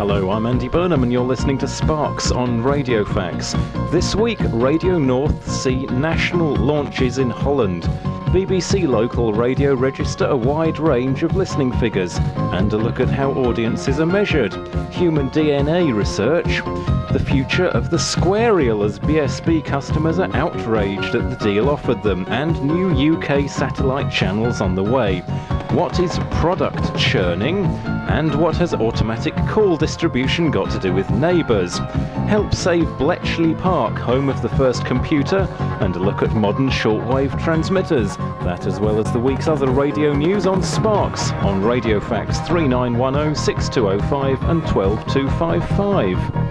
Hello, I'm Andy Burnham and you're listening to Sparks on Radio Facts. This week, Radio North Sea national launches in Holland. BBC local radio register a wide range of listening figures and a look at how audiences are measured. Human DNA research. The future of the Squarial as BSB customers are outraged at the deal offered them, and new UK satellite channels on the way. What is product churning? And what has automatic call distribution got to do with neighbours? Help save Bletchley Park, home of the first computer, and a look at modern shortwave transmitters. That as well as the week's other radio news on Sparks on Radio Facts 3910 6205 and 12255.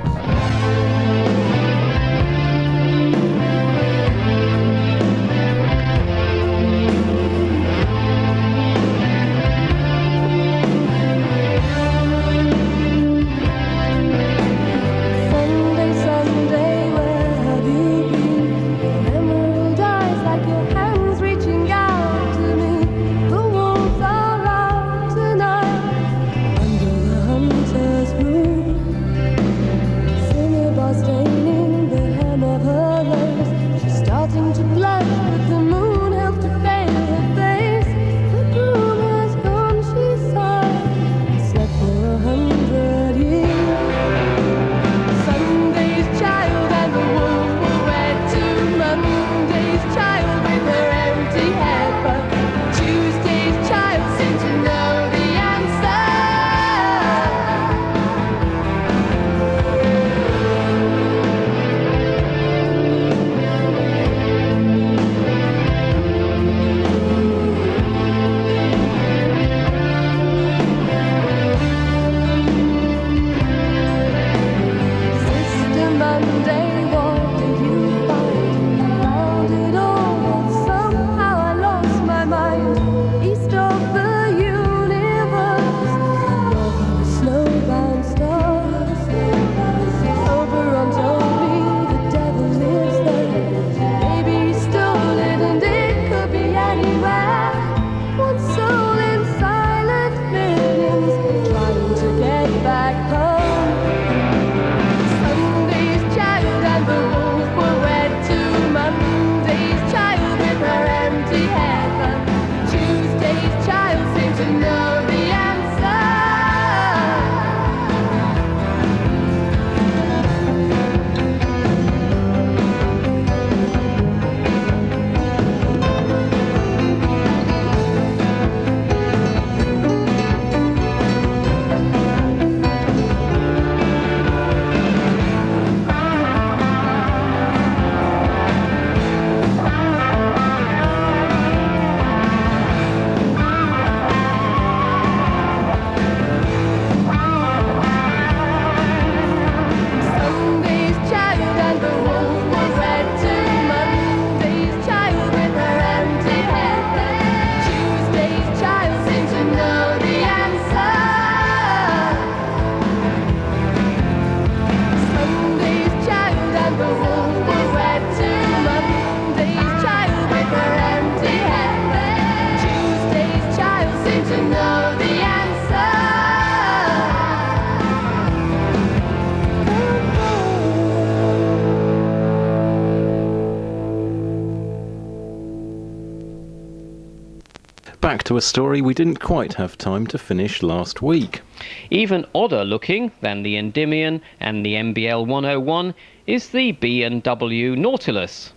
Back to a story we didn't quite have time to finish last week. Even odder looking than the Endymion and the MBL 101 is the B&W Nautilus.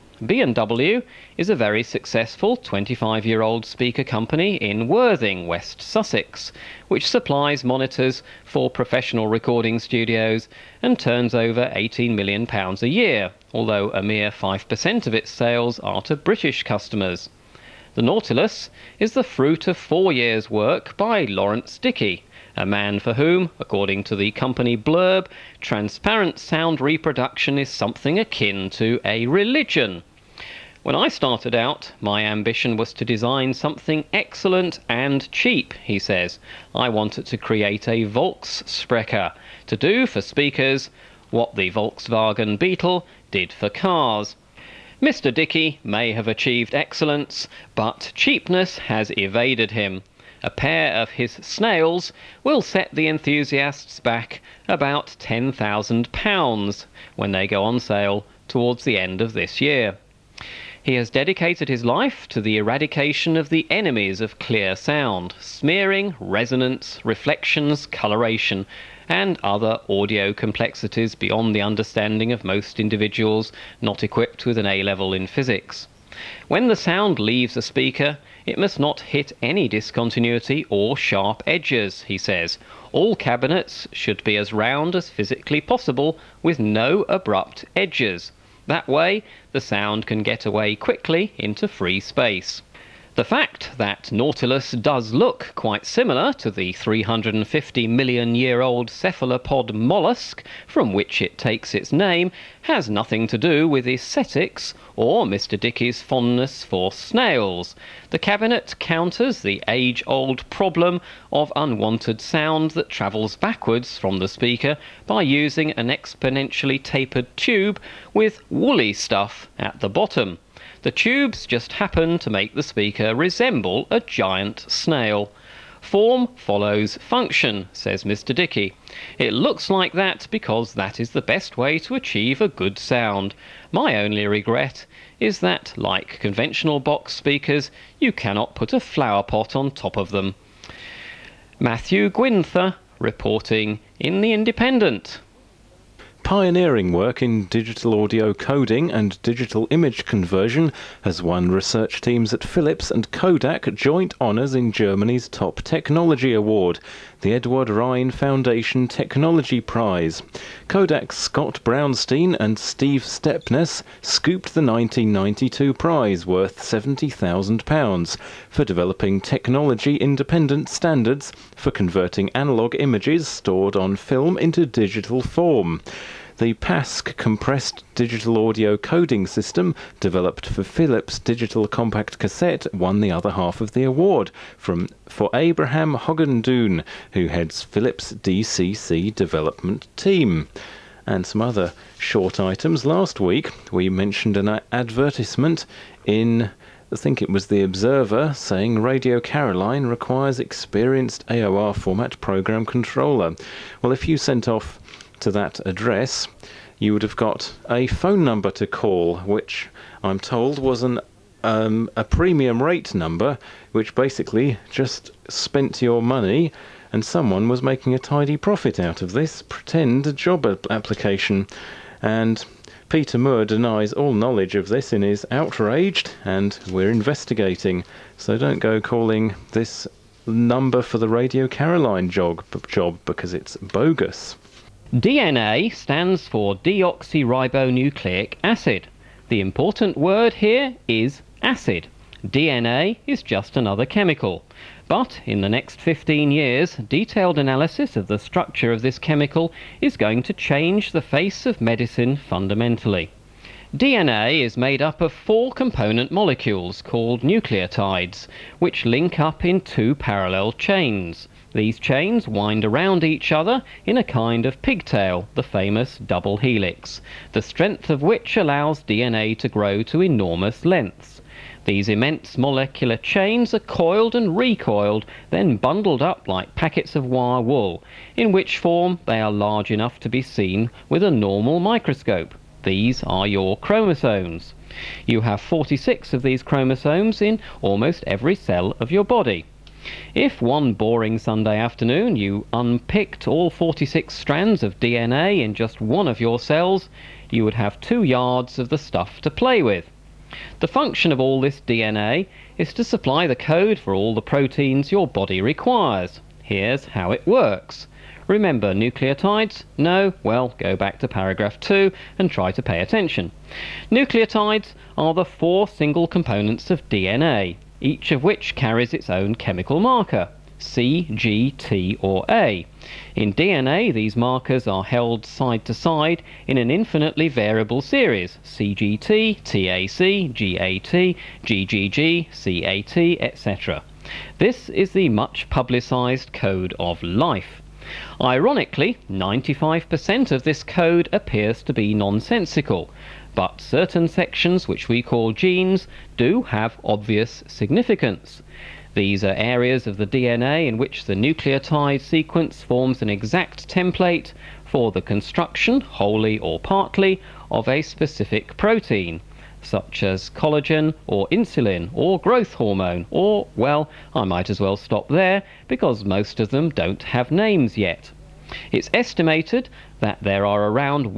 B&W is a very successful 25-year-old speaker company in Worthing, West Sussex, which supplies monitors for professional recording studios and turns over £18 million a year, although a mere 5% of its sales are to British customers. The Nautilus is the fruit of 4 years' work by Lawrence Dickey, a man for whom, according to the company blurb, transparent sound reproduction is something akin to a religion. When I started out, my ambition was to design something excellent and cheap, he says. I wanted to create a Volkssprecher, to do for speakers what the Volkswagen Beetle did for cars. Mr. Dickey may have achieved excellence, but cheapness has evaded him. A pair of his snails will set the enthusiasts back about £10,000 when they go on sale towards the end of this year. He has dedicated his life to the eradication of the enemies of clear sound: smearing, resonance, reflections, coloration, and other audio complexities beyond the understanding of most individuals not equipped with an A-level in physics. When the sound leaves a speaker, it must not hit any discontinuity or sharp edges, he says. All cabinets should be as round as physically possible, with no abrupt edges. That way, the sound can get away quickly into free space. The fact that Nautilus does look quite similar to the 350-million-year-old cephalopod mollusk from which it takes its name has nothing to do with aesthetics or Mr. Dickey's fondness for snails. The cabinet counters the age-old problem of unwanted sound that travels backwards from the speaker by using an exponentially tapered tube with woolly stuff at the bottom. The tubes just happen to make the speaker resemble a giant snail. Form follows function, says Mr. Dickey. It looks like that because that is the best way to achieve a good sound. My only regret is that, like conventional box speakers, you cannot put a flower pot on top of them. Matthew Gwinther, reporting in The Independent. Pioneering work in digital audio coding and digital image conversion has won research teams at Philips and Kodak joint honours in Germany's Top Technology Award, the Eduard Rhein Foundation Technology Prize. Kodak's Scott Brownstein and Steve Stepness scooped the 1992 prize worth £70,000 for developing technology-independent standards for converting analogue images stored on film into digital form. The PASC compressed digital audio coding system, developed for Philips' digital compact cassette, won the other half of the award for Abraham Hoggendoon, who heads Philips' DCC development team. And some other short items. Last week we mentioned an advertisement in, I think it was The Observer, saying Radio Caroline requires experienced AOR format program controller. Well, if you sent off to that address, you would have got a phone number to call, which I'm told was a premium rate number, which basically just spent your money, and someone was making a tidy profit out of this pretend job application. And Peter Moore denies all knowledge of this and is outraged, and we're investigating. So don't go calling this number for the Radio Caroline job because it's bogus. DNA stands for deoxyribonucleic acid. The important word here is acid. DNA is just another chemical. But in the next 15 years, detailed analysis of the structure of this chemical is going to change the face of medicine fundamentally. DNA is made up of 4 component molecules called nucleotides, which link up in 2 parallel chains. These chains wind around each other in a kind of pigtail, the famous double helix, the strength of which allows DNA to grow to enormous lengths. These immense molecular chains are coiled and recoiled, then bundled up like packets of wire wool, in which form they are large enough to be seen with a normal microscope. These are your chromosomes. You have 46 of these chromosomes in almost every cell of your body. If one boring Sunday afternoon you unpicked all 46 strands of DNA in just one of your cells, you would have 2 yards of the stuff to play with. The function of all this DNA is to supply the code for all the proteins your body requires. Here's how it works. Remember nucleotides? No? Well, go back to paragraph 2 and try to pay attention. Nucleotides are the 4 single components of DNA, each of which carries its own chemical marker, C, G, T or A. In DNA, these markers are held side to side in an infinitely variable series, CGT, TAC, GAT, GGG, CAT, etc. This is the much publicized code of life. Ironically, 95% of this code appears to be nonsensical, but certain sections, which we call genes, do have obvious significance. These are areas of the DNA in which the nucleotide sequence forms an exact template for the construction, wholly or partly, of a specific protein, such as collagen or insulin or growth hormone, or, well, I might as well stop there because most of them don't have names yet. It's estimated that there are around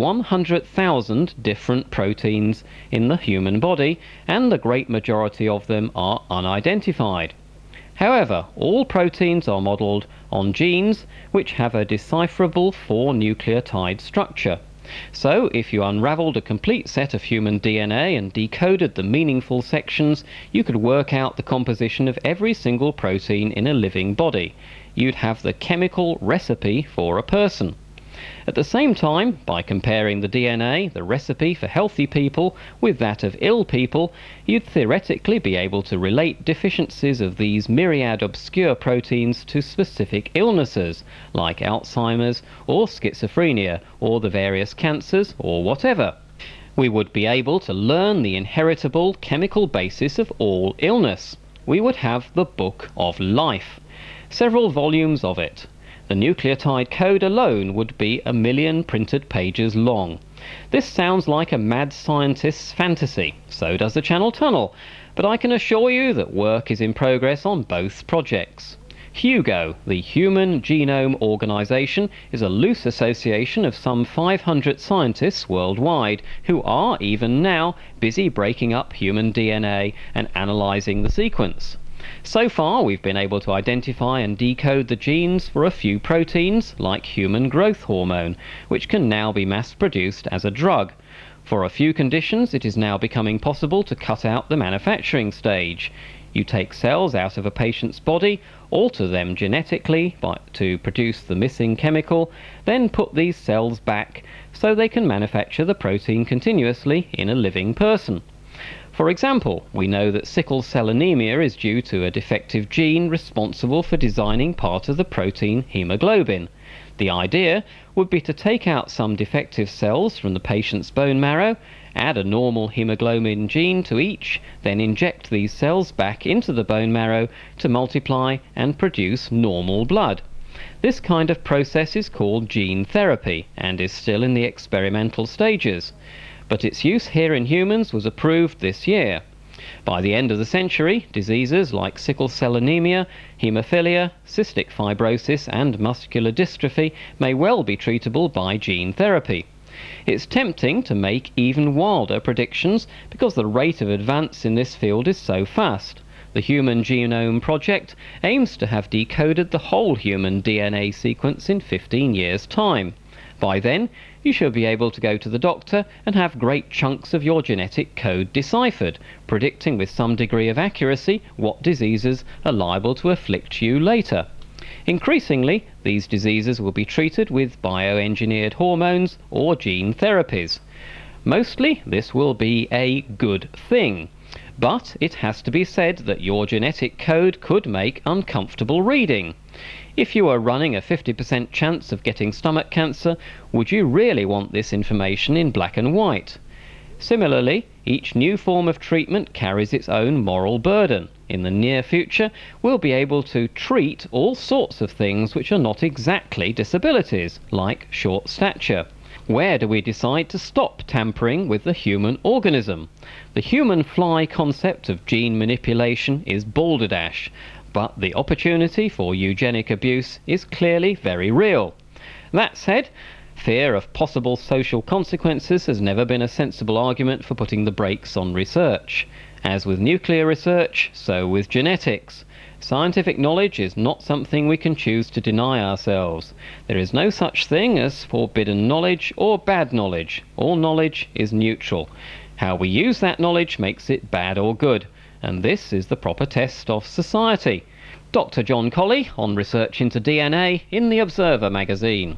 100,000 different proteins in the human body, and the great majority of them are unidentified. However, all proteins are modelled on genes which have a decipherable 4-nucleotide structure. So, if you unravelled a complete set of human DNA and decoded the meaningful sections, you could work out the composition of every single protein in a living body. You'd have the chemical recipe for a person. At the same time, by comparing the DNA, the recipe for healthy people, with that of ill people, you'd theoretically be able to relate deficiencies of these myriad obscure proteins to specific illnesses, like Alzheimer's or schizophrenia, or the various cancers, or whatever. We would be able to learn the inheritable chemical basis of all illness. We would have the Book of Life. Several volumes of it. The nucleotide code alone would be 1 million printed pages long. This sounds like a mad scientist's fantasy, so does the Channel Tunnel, but I can assure you that work is in progress on both projects. HUGO, the Human Genome Organization, is a loose association of some 500 scientists worldwide who are, even now, busy breaking up human DNA and analyzing the sequence. So far, we've been able to identify and decode the genes for a few proteins, like human growth hormone, which can now be mass-produced as a drug. For a few conditions, it is now becoming possible to cut out the manufacturing stage. You take cells out of a patient's body, alter them genetically to produce the missing chemical, then put these cells back so they can manufacture the protein continuously in a living person. For example, we know that sickle cell anemia is due to a defective gene responsible for designing part of the protein hemoglobin. The idea would be to take out some defective cells from the patient's bone marrow, add a normal hemoglobin gene to each, then inject these cells back into the bone marrow to multiply and produce normal blood. This kind of process is called gene therapy and is still in the experimental stages, but its use here in humans was approved this year. By the end of the century, diseases like sickle cell anemia, haemophilia, cystic fibrosis and muscular dystrophy may well be treatable by gene therapy. It's tempting to make even wilder predictions because the rate of advance in this field is so fast. The Human Genome Project aims to have decoded the whole human DNA sequence in 15 years' time. By then, you should be able to go to the doctor and have great chunks of your genetic code deciphered, predicting with some degree of accuracy what diseases are liable to afflict you later. Increasingly, these diseases will be treated with bioengineered hormones or gene therapies. Mostly, this will be a good thing. But it has to be said that your genetic code could make uncomfortable reading. If you are running a 50% chance of getting stomach cancer, would you really want this information in black and white? Similarly, each new form of treatment carries its own moral burden. In the near future, we'll be able to treat all sorts of things which are not exactly disabilities, like short stature. Where do we decide to stop tampering with the human organism? The human fly concept of gene manipulation is balderdash, but the opportunity for eugenic abuse is clearly very real. That said, fear of possible social consequences has never been a sensible argument for putting the brakes on research. As with nuclear research, so with genetics. Scientific knowledge is not something we can choose to deny ourselves. There is no such thing as forbidden knowledge or bad knowledge. All knowledge is neutral. How we use that knowledge makes it bad or good, and this is the proper test of society. Dr. John Colley on research into DNA in The Observer magazine.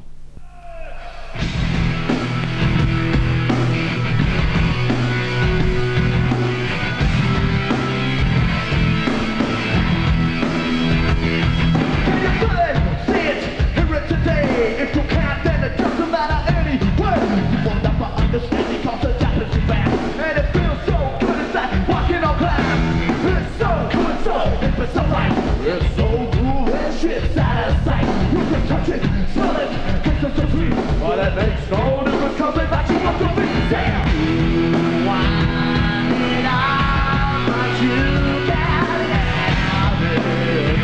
So life. It's so cool and shit's out of sight. You can touch it, smell it, taste it so sweet. But it makes no difference coming back to what you've been saying. Why did I want you can't have it?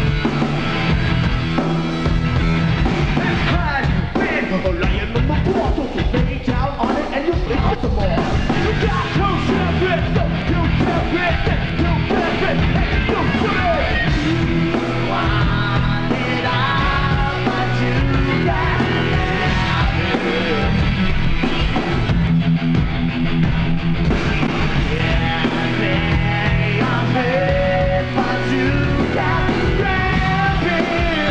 It's hard, big, lying on the floor, so you lay down on it and you sleep with some more. You got to ship it, so you ship it, you ship it, and you ship it. Why did I want you can't have it? Yeah, baby, I'm made, but you can't grab it.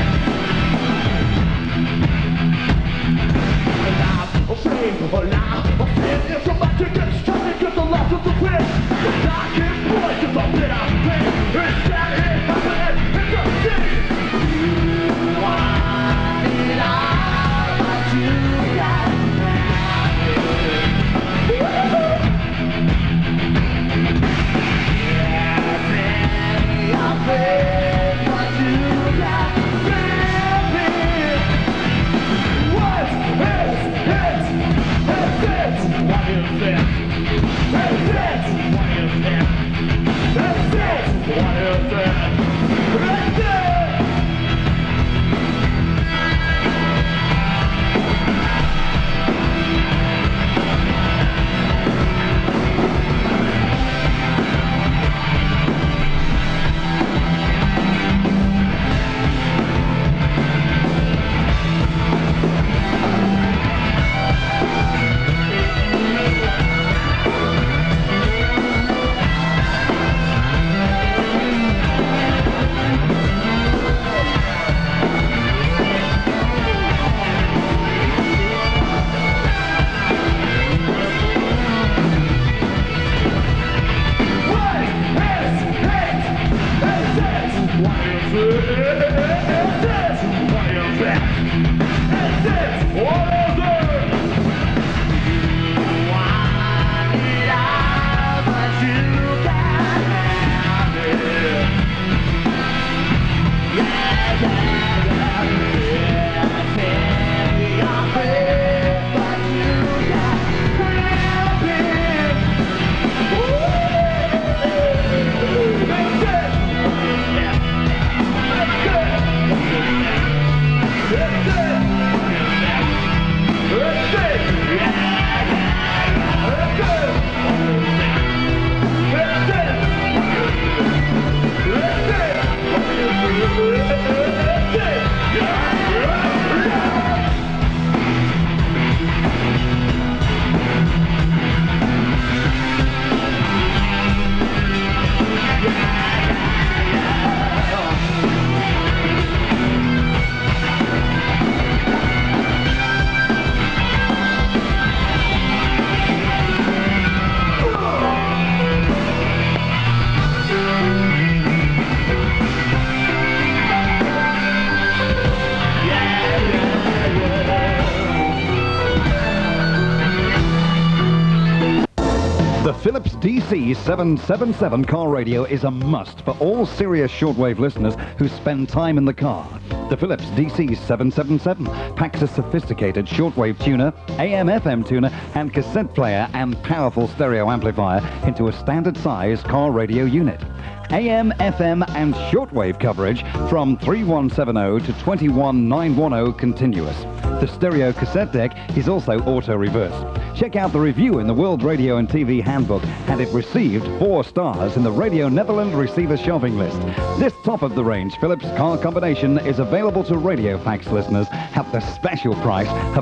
I'm afraid of a lie. I'm saying if somebody gets trying to get the loss of the wind, the darkest voice is a bit of pain. It's that it happening in the city. Why did I want you can't have it? Yeah, baby, I'm afraid but you can't grab it. What is it? Is it? What is it? Is it? What is it? Is it? What is it? Is it? The Philips DC777 car radio is a must for all serious shortwave listeners who spend time in the car. The Philips DC777 packs a sophisticated shortwave tuner, AM/FM tuner, and cassette player and powerful stereo amplifier into a standard size car radio unit. AM, FM and shortwave coverage from 3170 to 21910 continuous. The stereo cassette deck is also auto-reverse. Check out the review in the World Radio and TV Handbook, and it received 4 stars in the Radio Netherlands Receiver Shopping List. This top-of-the-range Philips car combination is available to Radiofax listeners at the special price of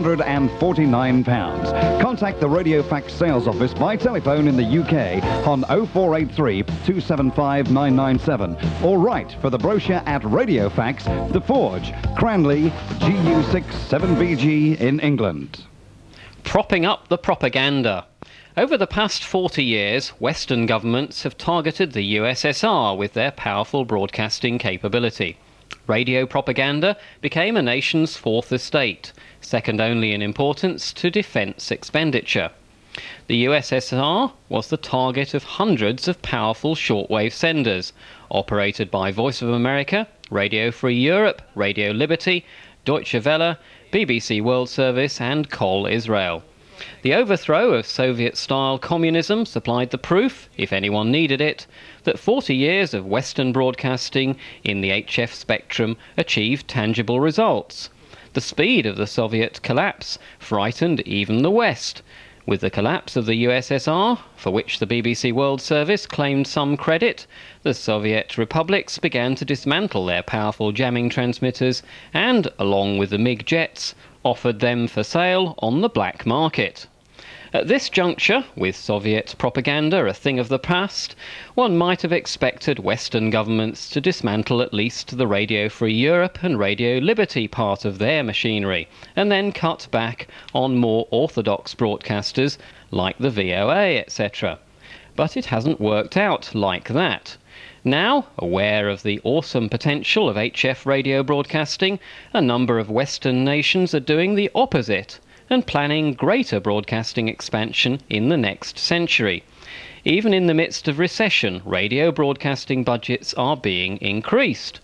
£249. Contact the Radiofax sales office by telephone in the UK on 0483 275 997 or write for the brochure at Radiofax, The Forge, Cranley, GU6 7BG in England. Propping up the propaganda. Over the past 40 years, Western governments have targeted the USSR with their powerful broadcasting capability. Radio propaganda became a nation's fourth estate, second only in importance to defence expenditure. The USSR was the target of hundreds of powerful shortwave senders, operated by Voice of America, Radio Free Europe, Radio Liberty, Deutsche Welle, BBC World Service and Kol Israel. The overthrow of Soviet-style communism supplied the proof, if anyone needed it, that 40 years of Western broadcasting in the HF spectrum achieved tangible results. The speed of the Soviet collapse frightened even the West. With the collapse of the USSR, for which the BBC World Service claimed some credit, the Soviet republics began to dismantle their powerful jamming transmitters and, along with the MiG jets, offered them for sale on the black market. At this juncture, with Soviet propaganda a thing of the past, one might have expected Western governments to dismantle at least the Radio Free Europe and Radio Liberty part of their machinery, and then cut back on more orthodox broadcasters like the VOA, etc. But it hasn't worked out like that. Now, aware of the awesome potential of HF radio broadcasting, a number of Western nations are doing the opposite and planning greater broadcasting expansion in the next century. Even in the midst of recession, radio broadcasting budgets are being increased.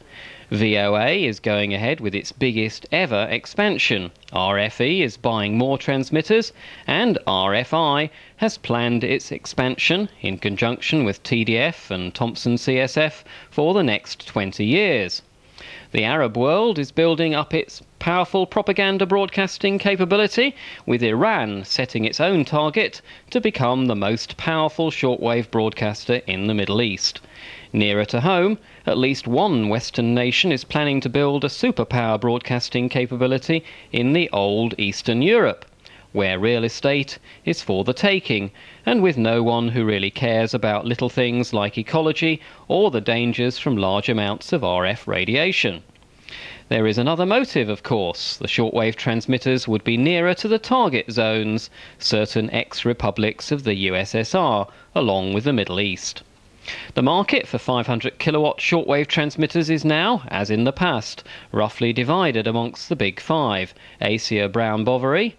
VOA is going ahead with its biggest ever expansion. RFE is buying more transmitters, and RFI has planned its expansion in conjunction with TDF and Thomson CSF for the next 20 years. The Arab world is building up its powerful propaganda broadcasting capability, with Iran setting its own target to become the most powerful shortwave broadcaster in the Middle East. Nearer to home, at least one Western nation is planning to build a superpower broadcasting capability in the old Eastern Europe, where real estate is for the taking, and with no one who really cares about little things like ecology or the dangers from large amounts of RF radiation. There is another motive, of course. The shortwave transmitters would be nearer to the target zones, certain ex-republics of the USSR, along with the Middle East. The market for 500 kilowatt shortwave transmitters is now, as in the past, roughly divided amongst the big five: ASIA Brown Boveri,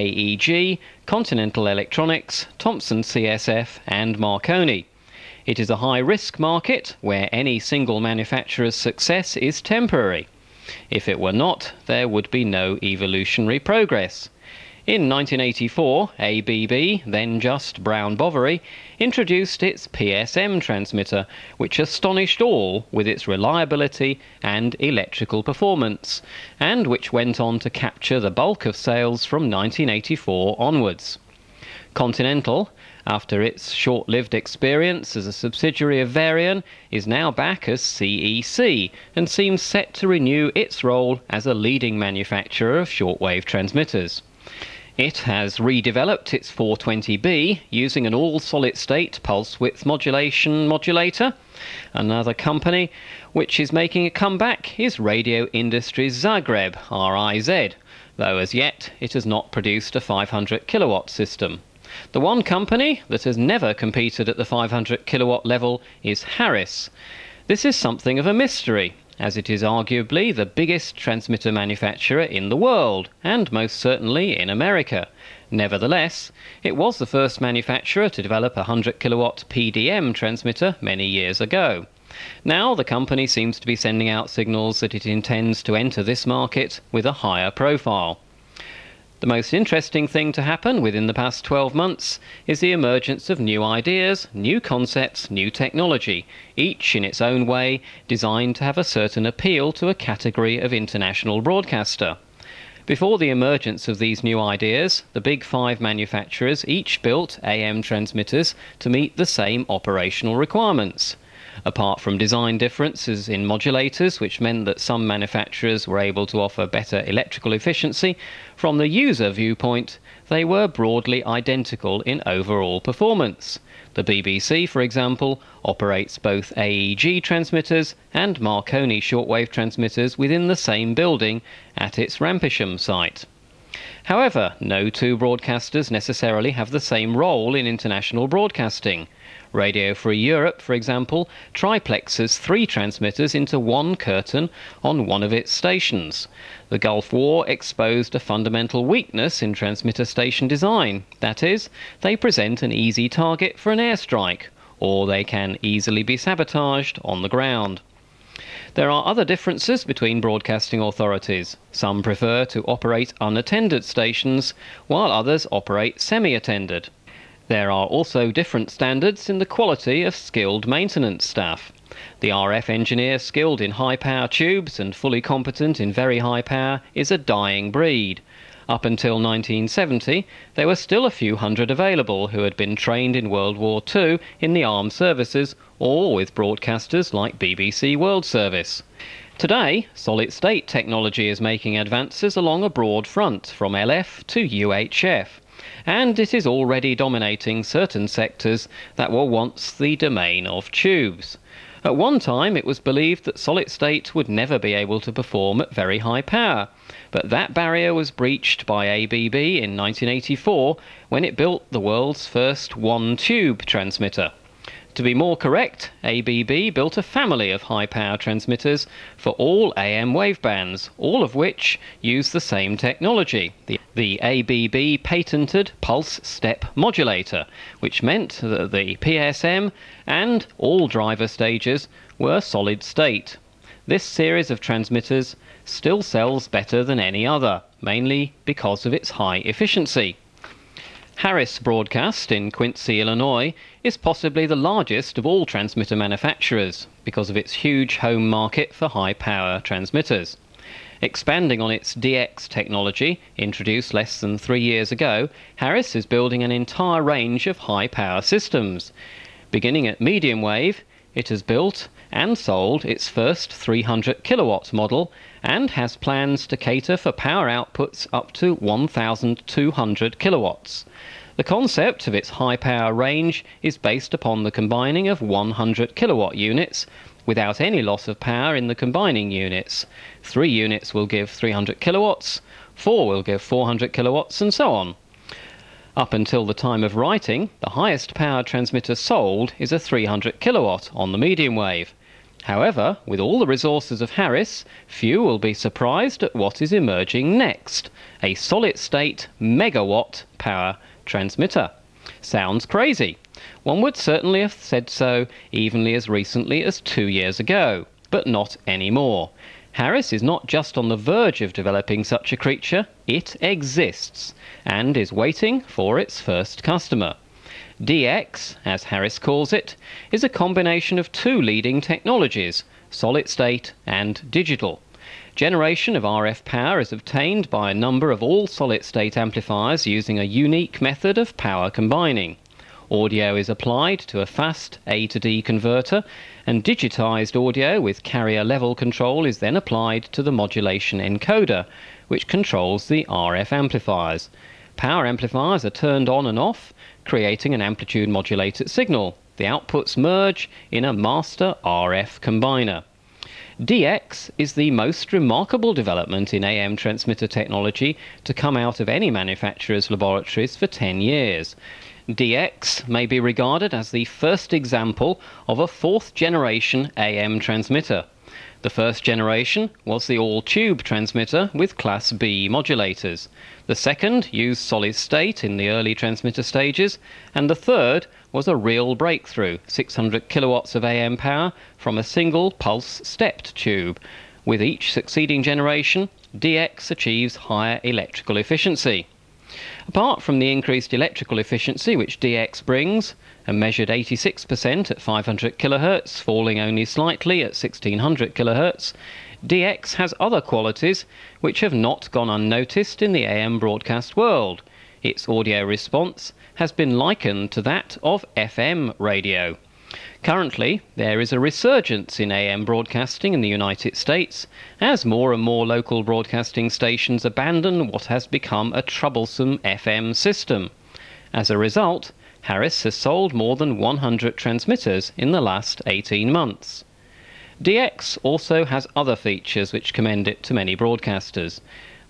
AEG, Continental Electronics, Thomson CSF and Marconi. It is a high-risk market where any single manufacturer's success is temporary. If it were not, there would be no evolutionary progress. In 1984, ABB, then just Brown Boveri, introduced its PSM transmitter, which astonished all with its reliability and electrical performance, and which went on to capture the bulk of sales from 1984 onwards. Continental, after its short-lived experience as a subsidiary of Varian, is now back as CEC and seems set to renew its role as a leading manufacturer of shortwave transmitters. It has redeveloped its 420B using an all-solid-state pulse-width modulator. Another company which is making a comeback is Radio Industries Zagreb, RIZ, though as yet it has not produced a 500 kilowatt system. The one company that has never competed at the 500 kilowatt level is Harris. This is something of a mystery, as it is arguably the biggest transmitter manufacturer in the world, and most certainly in America. Nevertheless, it was the first manufacturer to develop a 100 kilowatt PDM transmitter many years ago. Now the company seems to be sending out signals that it intends to enter this market with a higher profile. The most interesting thing to happen within the past 12 months is the emergence of new ideas, new concepts, new technology, each in its own way designed to have a certain appeal to a category of international broadcaster. Before the emergence of these new ideas, the big five manufacturers each built AM transmitters to meet the same operational requirements. Apart from design differences in modulators, which meant that some manufacturers were able to offer better electrical efficiency, from the user viewpoint, they were broadly identical in overall performance. The BBC, for example, operates both AEG transmitters and Marconi shortwave transmitters within the same building at its Rampisham site. However, no two broadcasters necessarily have the same role in international broadcasting. Radio Free Europe, for example, triplexes 3 transmitters into one curtain on one of its stations. The Gulf War exposed a fundamental weakness in transmitter station design. That is, they present an easy target for an airstrike, or they can easily be sabotaged on the ground. There are other differences between broadcasting authorities. Some prefer to operate unattended stations, while others operate semi-attended. There are also different standards in the quality of skilled maintenance staff. The RF engineer skilled in high-power tubes and fully competent in very high power is a dying breed. Up until 1970, there were still a few hundred available who had been trained in World War II in the armed services or with broadcasters like BBC World Service. Today, solid-state technology is making advances along a broad front, from LF to UHF, and it is already dominating certain sectors that were once the domain of tubes. At one time, it was believed that solid-state would never be able to perform at very high power, but that barrier was breached by ABB in 1984 when it built the world's first one-tube transmitter. To be more correct, ABB built a family of high-power transmitters for all AM wavebands, all of which use the same technology, the ABB patented pulse step modulator, which meant that the PSM and all driver stages were solid state. This series of transmitters still sells better than any other, mainly because of its high efficiency. Harris Broadcast in Quincy, Illinois, is possibly the largest of all transmitter manufacturers because of its huge home market for high-power transmitters. Expanding on its DX technology, introduced less than 3 years ago, Harris is building an entire range of high-power systems. Beginning at medium wave, it has built and sold its first 300 kilowatt model and has plans to cater for power outputs up to 1,200 kilowatts. The concept of its high power range is based upon the combining of 100 kilowatt units without any loss of power in the combining units. 3 units will give 300 kilowatts, 4 will give 400 kilowatts, and so on. Up until the time of writing, the highest power transmitter sold is a 300 kilowatt on the medium wave. However, with all the resources of Harris, few will be surprised at what is emerging next, a solid-state megawatt power transmitter. Sounds crazy. One would certainly have said so evenly as recently as 2 years ago, but not anymore. Harris is not just on the verge of developing such a creature, it exists, and is waiting for its first customer. DX, as Harris calls it, is a combination of 2 leading technologies, solid-state and digital. Generation of RF power is obtained by a number of all-solid-state amplifiers using a unique method of power combining. Audio is applied to a fast A to D converter, and digitized audio with carrier level control is then applied to the modulation encoder, which controls the RF amplifiers. Power amplifiers are turned on and off, creating an amplitude modulated signal. The outputs merge in a master RF combiner. DX is the most remarkable development in AM transmitter technology to come out of any manufacturer's laboratories for 10 years. DX may be regarded as the first example of a 4th generation AM transmitter. The first generation was the all-tube transmitter with Class B modulators. The second used solid-state in the early transmitter stages, and the third was a real breakthrough, 600 kilowatts of AM power from a single pulse-stepped tube. With each succeeding generation, DX achieves higher electrical efficiency. Apart from the increased electrical efficiency which DX brings, a measured 86% at 500 kHz, falling only slightly at 1600 kHz, DX has other qualities which have not gone unnoticed in the AM broadcast world. Its audio response has been likened to that of FM radio. Currently, there is a resurgence in AM broadcasting in the United States as more and more local broadcasting stations abandon what has become a troublesome FM system. As a result, Harris has sold more than 100 transmitters in the last 18 months. DX also has other features which commend it to many broadcasters.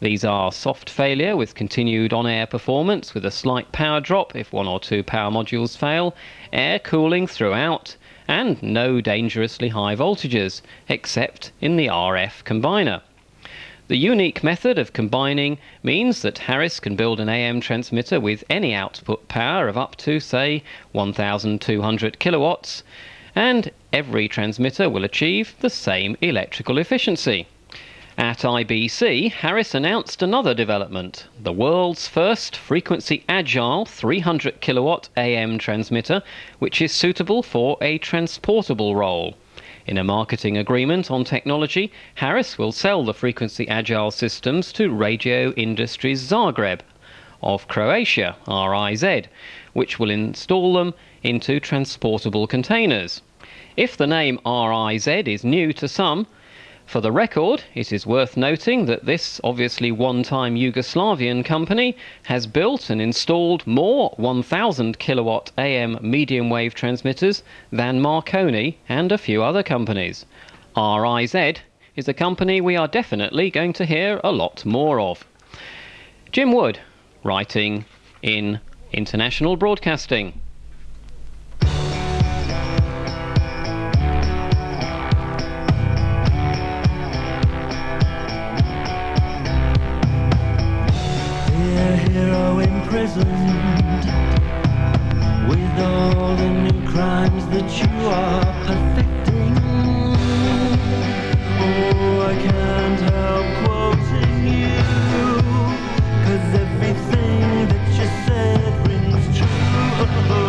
These are soft failure with continued on-air performance with a slight power drop if one or two power modules fail, air cooling throughout, and no dangerously high voltages, except in the RF combiner. The unique method of combining means that Harris can build an AM transmitter with any output power of up to, say, 1,200 kilowatts, and every transmitter will achieve the same electrical efficiency. At IBC, Harris announced another development, the world's first frequency-agile 300 kilowatt AM transmitter, which is suitable for a transportable role. In a marketing agreement on technology, Harris will sell the frequency-agile systems to Radio Industries Zagreb of Croatia, RIZ, which will install them into transportable containers. If the name RIZ is new to some, for the record, it is worth noting that this obviously one-time Yugoslavian company has built and installed more 1,000 kilowatt AM medium wave transmitters than Marconi and a few other companies. RIZ is a company we are definitely going to hear a lot more of. Jim Wood, writing in International Broadcasting. Imprisoned with all the new crimes that you are perfecting. Oh, I can't help quoting you, 'cause everything that you said rings true.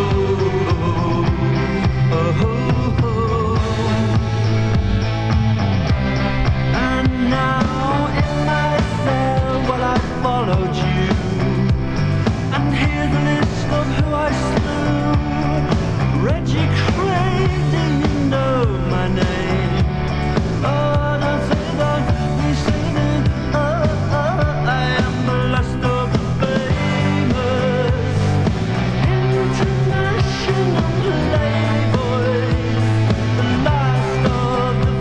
And now in my cell, well, I followed you. Here's a list of who I slew. Reggie Craig, do you know my name? Oh, don't say that, you say that. Oh, I am the last of the famous international playboys, the last of the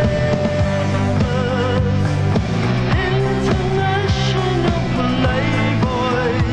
famous international playboys.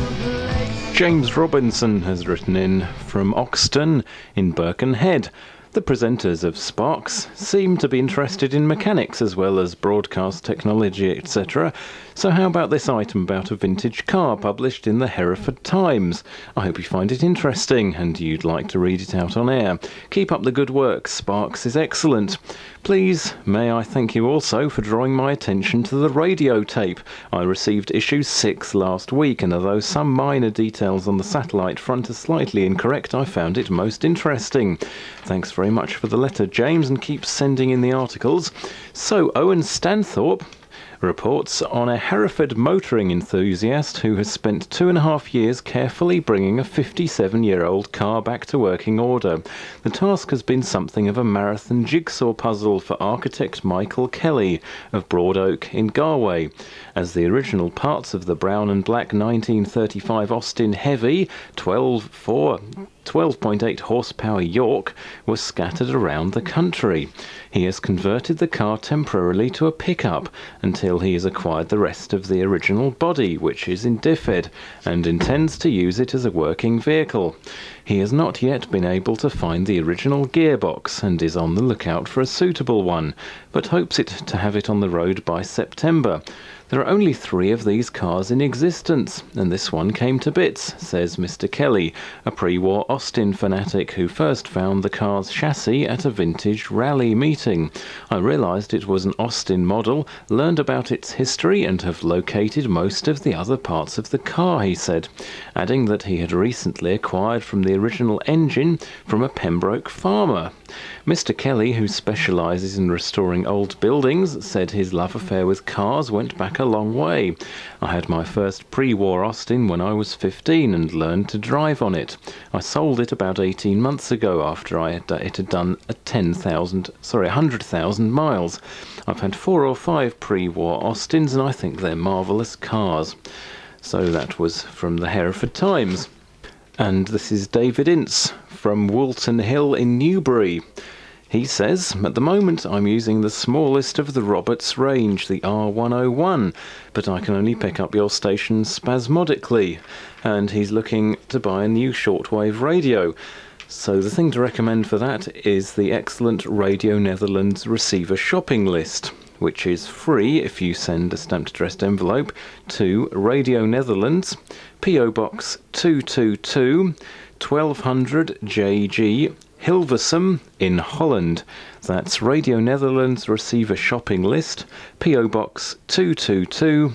James Robinson has written in from Oxton in Birkenhead. The presenters of Sparks seem to be interested in mechanics as well as broadcast technology, etc. So how about this item about a vintage car published in the Hereford Times? I hope you find it interesting and you'd like to read it out on air. Keep up the good work, Sparks is excellent. Please, may I thank you also for drawing my attention to the radio tape. I received issue 6 last week, and although some minor details on the satellite front are slightly incorrect, I found it most interesting. Thanks very much for the letter, James, and keep sending in the articles. So, Owen Stanthorpe reports on a Hereford motoring enthusiast who has spent 2.5 years carefully bringing a 57-year-old car back to working order. The task has been something of a marathon jigsaw puzzle for architect Michael Kelly of Broad Oak in Galway, as the original parts of the brown and black 1935 Austin Heavy 12.8 horsepower York were scattered around the country. He has converted the car temporarily to a pickup until he has acquired the rest of the original body, which is in DFED, and intends to use it as a working vehicle. He has not yet been able to find the original gearbox and is on the lookout for a suitable one, but hopes to have it on the road by September. There are only 3 of these cars in existence, and this one came to bits, says Mr. Kelly, a pre-war Austin fanatic who first found the car's chassis at a vintage rally meeting. I realised it was an Austin model, learned about its history, and have located most of the other parts of the car, he said, adding that he had recently acquired from the original engine from a Pembroke farmer. Mr. Kelly, who specialises in restoring old buildings, said his love affair with cars went back a long way. I had my first pre-war Austin when I was 15 and learned to drive on it. I sold it about 18 months ago after it had done 100,000 miles. I've had 4 or 5 pre-war Austins and I think they're marvellous cars. So that was from the Hereford Times. And this is David Ince from Woolton Hill in Newbury. He says, at the moment I'm using the smallest of the Roberts range, the R101, but I can only pick up your station spasmodically, and he's looking to buy a new shortwave radio. So the thing to recommend for that is the excellent Radio Netherlands receiver shopping list, which is free if you send a stamped addressed envelope to Radio Netherlands, PO Box 222, 1200 JG, Hilversum in Holland. That's Radio Netherlands receiver shopping list, PO Box 222,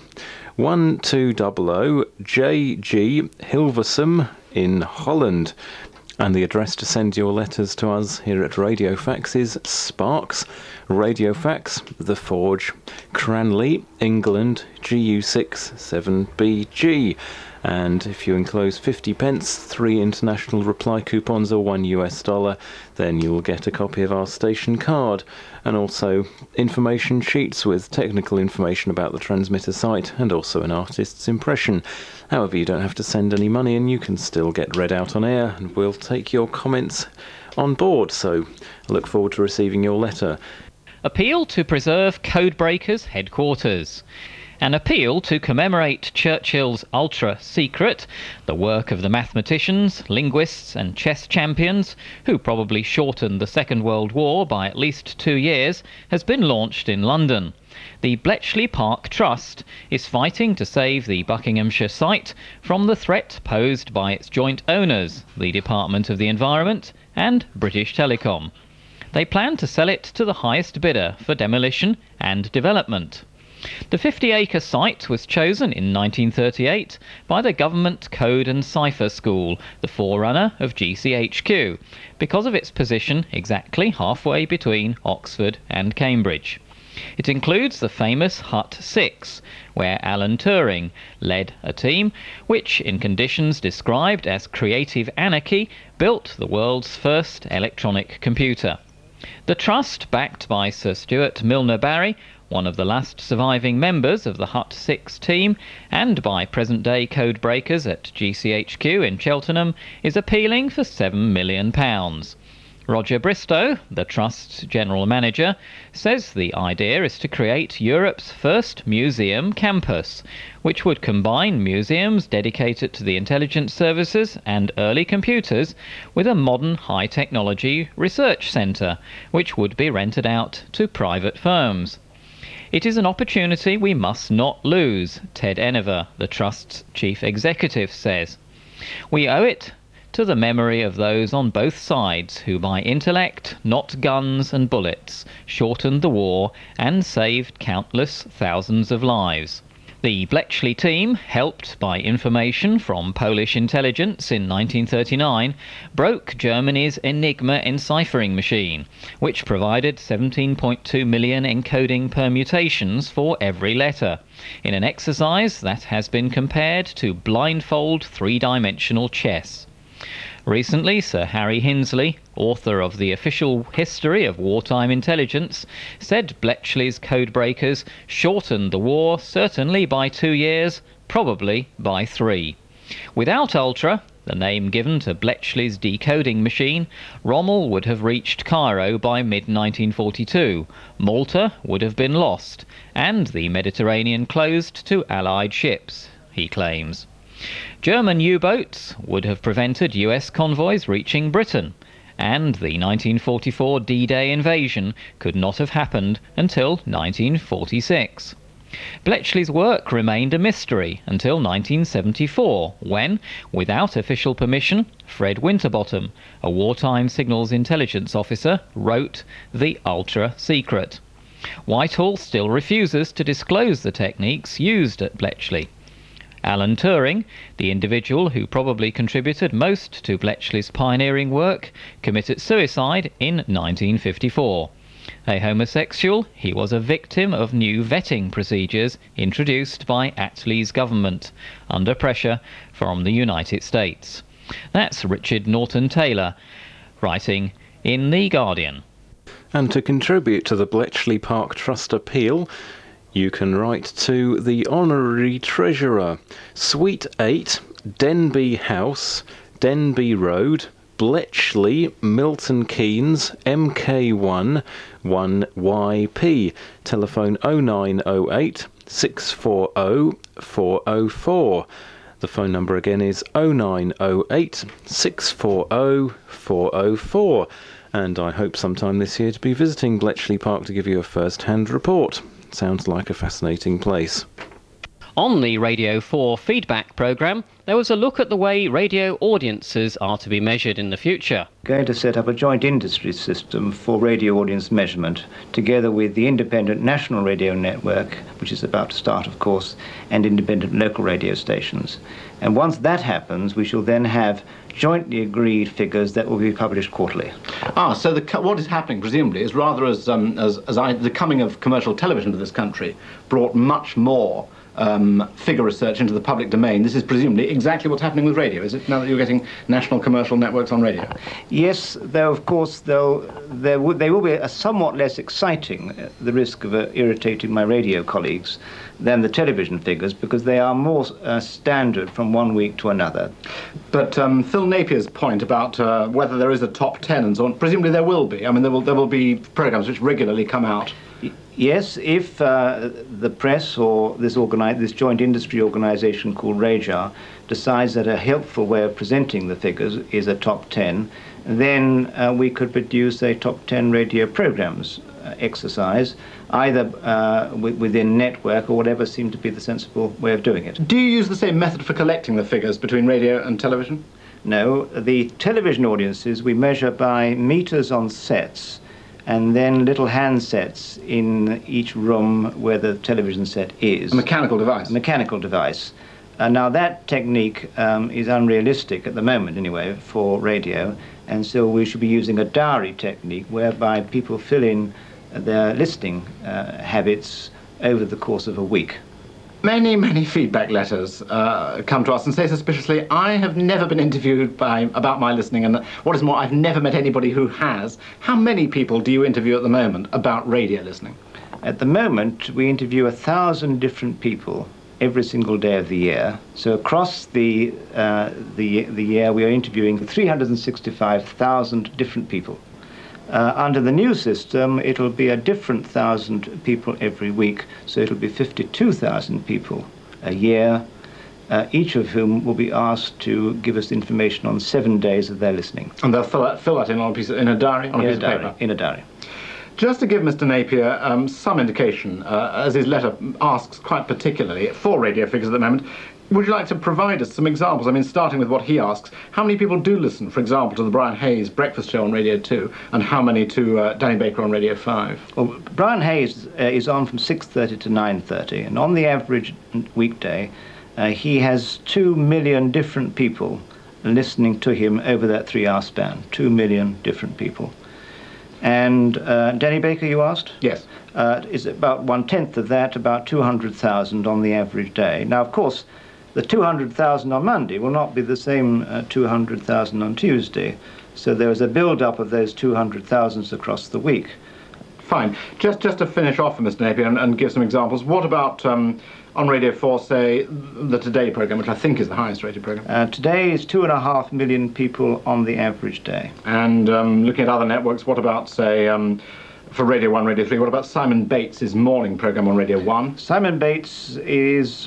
1200 JG, Hilversum in Holland. And the address to send your letters to us here at Radio Fax is Sparks, Radio Fax, The Forge, Cranley, England, GU6 7BG. And if you enclose 50 pence, 3 international reply coupons or $1, then you will get a copy of our station card, and also information sheets with technical information about the transmitter site and also an artist's impression. However, you don't have to send any money and you can still get read out on air, and we'll take your comments on board. So I look forward to receiving your letter. Appeal to preserve Codebreakers headquarters. An appeal to commemorate Churchill's Ultra Secret, the work of the mathematicians, linguists and chess champions, who probably shortened the Second World War by at least 2 years, has been launched in London. The Bletchley Park Trust is fighting to save the Buckinghamshire site from the threat posed by its joint owners, the Department of the Environment and British Telecom. They plan to sell it to the highest bidder for demolition and development. The 50-acre site was chosen in 1938 by the Government Code and Cipher School, the forerunner of GCHQ, because of its position exactly halfway between Oxford and Cambridge. It includes the famous Hut 6, where Alan Turing led a team which, in conditions described as creative anarchy, built the world's first electronic computer. The trust, backed by Sir Stuart Milner-Barry, one of the last surviving members of the Hut 6 team, and by present-day codebreakers at GCHQ in Cheltenham, is appealing for £7 million. Roger Bristow, the Trust's general manager, says the idea is to create Europe's first museum campus, which would combine museums dedicated to the intelligence services and early computers with a modern high-technology research centre, which would be rented out to private firms. It is an opportunity we must not lose, Ted Enever, the Trust's chief executive, says. We owe it to the memory of those on both sides who by intellect, not guns and bullets, shortened the war and saved countless thousands of lives. The Bletchley team, helped by information from Polish intelligence in 1939, broke Germany's Enigma enciphering machine, which provided 17.2 million encoding permutations for every letter, in an exercise that has been compared to blindfold three-dimensional chess. Recently, Sir Harry Hinsley, author of The Official History of Wartime Intelligence, said Bletchley's codebreakers shortened the war certainly by 2 years, probably by 3. Without Ultra, the name given to Bletchley's decoding machine, Rommel would have reached Cairo by mid-1942, Malta would have been lost, and the Mediterranean closed to Allied ships, he claims. German U-boats would have prevented US convoys reaching Britain, and the 1944 D-Day invasion could not have happened until 1946. Bletchley's work remained a mystery until 1974, when, without official permission, Fred Winterbottom, a wartime signals intelligence officer, wrote The Ultra Secret. Whitehall still refuses to disclose the techniques used at Bletchley. Alan Turing, the individual who probably contributed most to Bletchley's pioneering work, committed suicide in 1954. A homosexual, he was a victim of new vetting procedures introduced by Attlee's government, under pressure from the United States. That's Richard Norton Taylor, writing in The Guardian. And to contribute to the Bletchley Park Trust appeal, you can write to the Honorary Treasurer, Suite 8, Denby House, Denby Road, Bletchley, Milton Keynes, MK1 1YP. Telephone 0908 640 404. The phone number again is 0908 640 404. And I hope sometime this year to be visiting Bletchley Park to give you a first-hand report. Sounds like a fascinating place. On the Radio 4 feedback programme, there was a look at the way radio audiences are to be measured in the future. Going to set up a joint industry system for radio audience measurement, together with the independent national radio network, which is about to start, of course, and independent local radio stations. And once that happens, we shall then have jointly agreed figures that will be published quarterly. So what is happening, presumably, is rather as the coming of commercial television to this country brought much more figure research into the public domain. This is presumably exactly what's happening with radio, is it, now that you're getting national commercial networks on radio? Yes, though of course they will be somewhat less exciting, at the risk of irritating my radio colleagues, than the television figures, because they are more standard from one week to another. But Phil Napier's point about whether there is a top 10 and so on, presumably there will be. I mean, there will be programmes which regularly come out. Yes, if the press or this joint industry organisation called RAJAR decides that a helpful way of presenting the figures is a top 10, then we could produce a top 10 radio programmes exercise, either within network or whatever seemed to be the sensible way of doing it. Do you use the same method for collecting the figures between radio and television? No, the television audiences we measure by meters on sets, and then little handsets in each room where the television set is. A mechanical device? A mechanical device. Now that technique is unrealistic at the moment anyway for radio, and so we should be using a diary technique whereby people fill in their listening habits over the course of a week. Many, many feedback letters come to us and say suspiciously, I have never been interviewed about my listening, and what is more, I've never met anybody who has. How many people do you interview at the moment about radio listening? At the moment, we interview 1,000 different people every single day of the year. So across the year, we are interviewing 365,000 different people. Under the new system, it'll be a different 1,000 people every week, so it'll be 52,000 people a year, each of whom will be asked to give us information on 7 days of their listening. And they'll fill that in on a piece of, in a diary, on a piece of paper? In a diary. Just to give Mr. Napier some indication, as his letter asks quite particularly for radio figures at the moment, would you like to provide us some examples? I mean, starting with what he asks, how many people do listen, for example, to the Brian Hayes breakfast show on Radio 2, and how many to Danny Baker on Radio 5? Well, Brian Hayes is on from 6:30 to 9:30, and on the average weekday, he has 2 million different people listening to him over that 3-hour span. 2 million different people. And Danny Baker, you asked? Yes. Is about 1/10 of that, about 200,000 on the average day. Now, of course, the 200,000 on Monday will not be the same 200,000 on Tuesday. So there is a build-up of those 200,000s across the week. Fine. Just to finish off for Mr. Napier and give some examples, what about on Radio 4, say, the Today programme, which I think is the highest rated programme? Today is 2.5 million people on the average day. And looking at other networks, what about, say, for Radio 1, Radio 3, what about Simon Bates' morning programme on Radio 1? Simon Bates is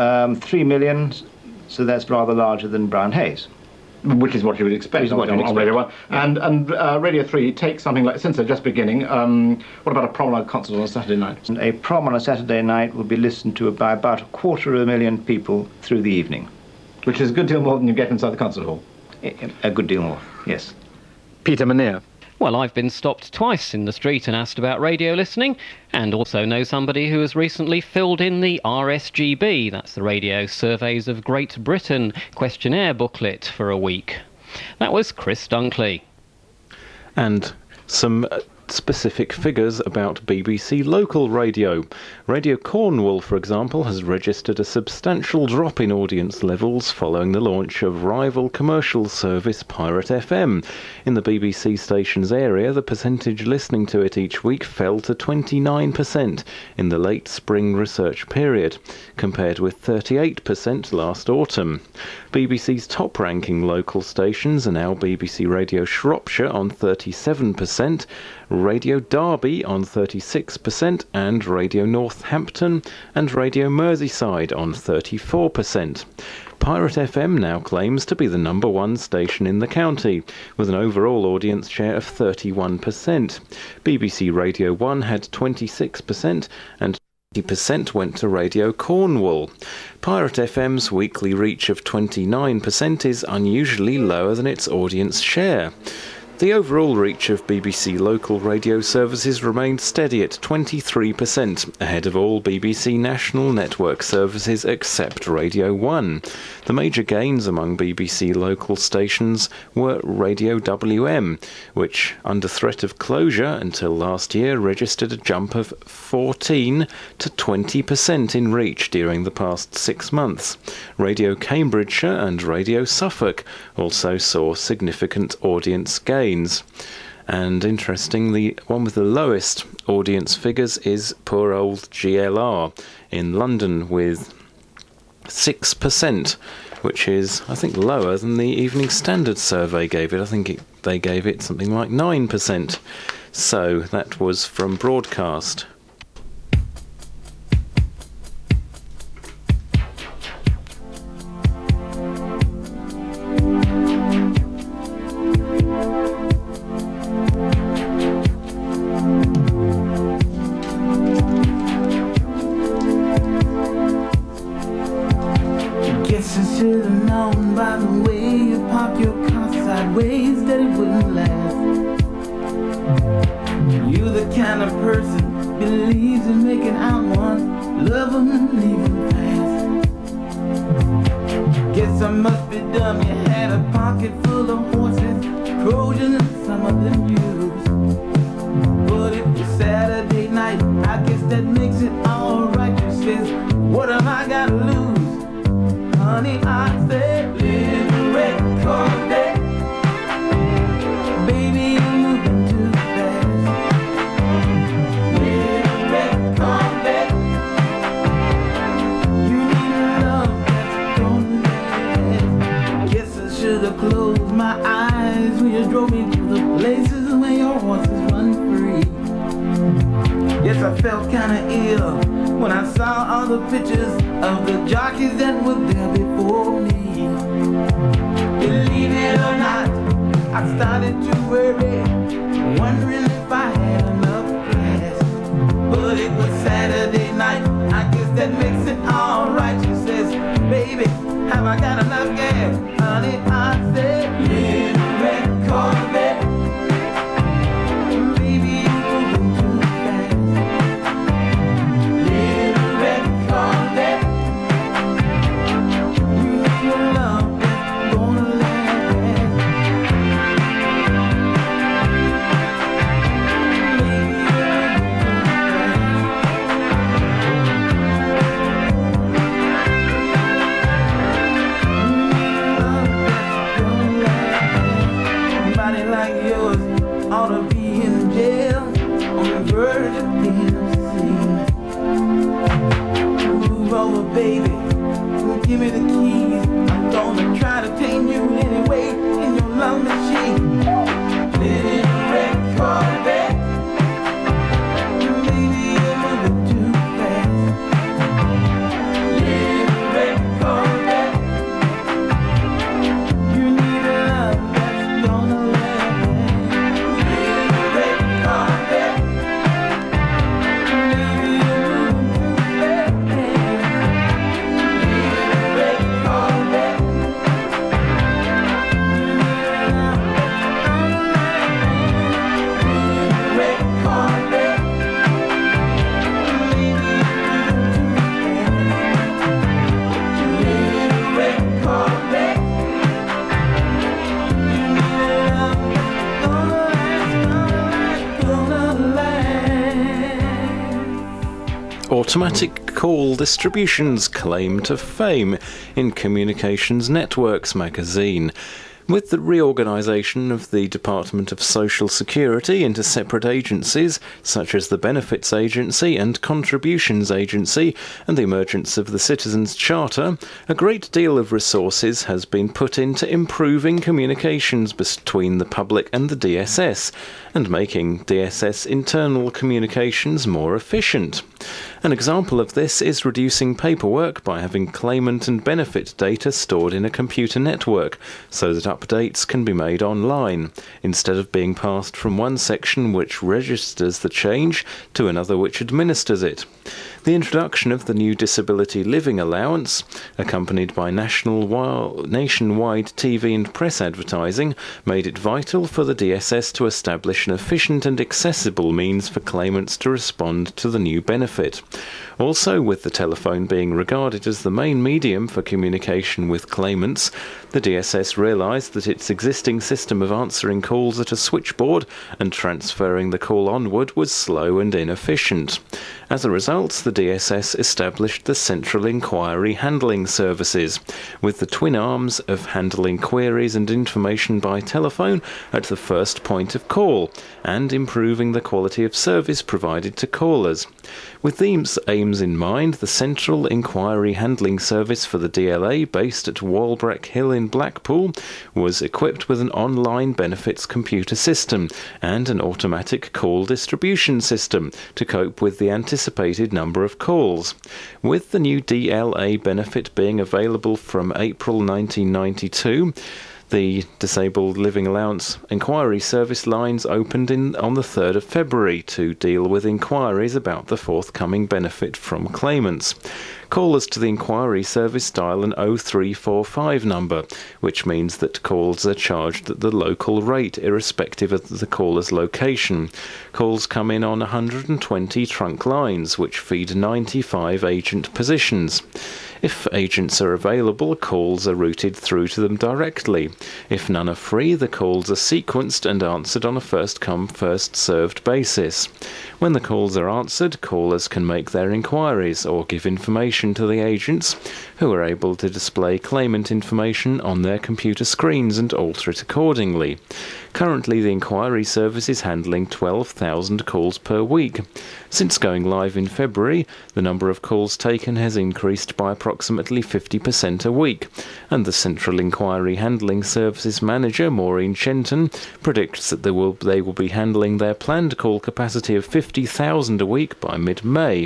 3 million, so that's rather larger than Brian Hayes. Which is what you would expect on Radio 1. Yeah. And Radio 3 takes something like, since they're just beginning, what about a promenade concert on a Saturday night? And a prom on a Saturday night will be listened to by about 250,000 people through the evening. Which is a good deal more than you get inside the concert hall. A good deal more, yes. Peter Manier. Well, I've been stopped twice in the street and asked about radio listening, and also know somebody who has recently filled in the RSGB, that's the Radio Surveys of Great Britain questionnaire booklet, for a week. That was Chris Dunkley. And some specific figures about BBC local radio. Radio Cornwall, for example, has registered a substantial drop in audience levels following the launch of rival commercial service Pirate FM. In the BBC station's area, the percentage listening to it each week fell to 29% in the late spring research period, compared with 38% last autumn. BBC's top-ranking local stations are now BBC Radio Shropshire on 37%, Radio Derby on 36%, and Radio Northampton and Radio Merseyside on 34%. Pirate FM now claims to be the number one station in the county, with an overall audience share of 31%. BBC Radio 1 had 26%, and 20% went to Radio Cornwall. Pirate FM's weekly reach of 29% is unusually lower than its audience share. The overall reach of BBC local radio services remained steady at 23%, ahead of all BBC national network services except Radio 1. The major gains among BBC local stations were Radio WM, which, under threat of closure until last year, registered a jump of 14 to 20% in reach during the past 6 months. Radio Cambridgeshire and Radio Suffolk also saw significant audience gains. And interesting, the one with the lowest audience figures is poor old GLR in London with 6%, which is, I think, lower than the Evening Standard survey gave it. I think they gave it something like 9%. So that was from Broadcast. Close my eyes when you drove me to the places where your horse felt kinda ill when I saw all the pictures of the jockeys that were there before me. Believe it or not, I started to worry, wondering if I had enough gas. But it was Saturday night, I guess that makes it alright. She says, baby, have I got enough gas? Honey, I said, little red Corvette. Baby, you're moving too fast. Little red Corvette. You need a love that's gonna last. Baby, you're somebody like yours ought to be in jail on the verge of DMC. Move over, baby, give me the keys. I'm gonna try to tame you anyway in your love machine. Little red Corvette. Baby, you're moving too fast. Little red Corvette. You need a love that's gonna last. Little red Corvette. Baby, you're moving too fast. Little red Corvette. You need a love that's gonna last. Little red Corvette. Baby, you're moving too fast. Little red Corvette. Automatic call distributions claim to fame in Communications Networks magazine. With the reorganisation of the Department of Social Security into separate agencies, such as the Benefits Agency and Contributions Agency, and the emergence of the Citizens Charter, a great deal of resources has been put into improving communications between the public and the DSS, and making DSS internal communications more efficient. An example of this is reducing paperwork by having claimant and benefit data stored in a computer network, so that updates can be made online, instead of being passed from one section which registers the change to another which administers it. The introduction of the new Disability Living Allowance, accompanied by nationwide TV and press advertising, made it vital for the DSS to establish an efficient and accessible means for claimants to respond to the new benefit. Also, with the telephone being regarded as the main medium for communication with claimants, the DSS realised that its existing system of answering calls at a switchboard and transferring the call onward was slow and inefficient. As a result, the DSS established the Central Inquiry Handling Services, with the twin arms of handling queries and information by telephone at the first point of call, and improving the quality of service provided to callers. With these aims in mind, the Central Inquiry Handling Service for the DLA, based at Walbreck Hill in Blackpool, was equipped with an online benefits computer system and an automatic call distribution system to cope with the anticipated number of calls. With the new DLA benefit being available from April 1992, the Disabled Living Allowance inquiry service lines opened on the 3rd of February to deal with inquiries about the forthcoming benefit from claimants. Callers to the inquiry service dial an 0345 number, which means that calls are charged at the local rate irrespective of the caller's location. Calls come in on 120 trunk lines, which feed 95 agent positions. If agents are available, calls are routed through to them directly. If none are free, the calls are sequenced and answered on a first-come, first-served basis. When the calls are answered, callers can make their inquiries or give information to the agents, who are able to display claimant information on their computer screens and alter it accordingly. Currently, the inquiry service is handling 12,000 calls per week. Since going live in February, the number of calls taken has increased by approximately 50% a week, and the Central Inquiry Handling Services Manager, Maureen Shenton, predicts that they will be handling their planned call capacity of 50 50,000 a week by mid-May.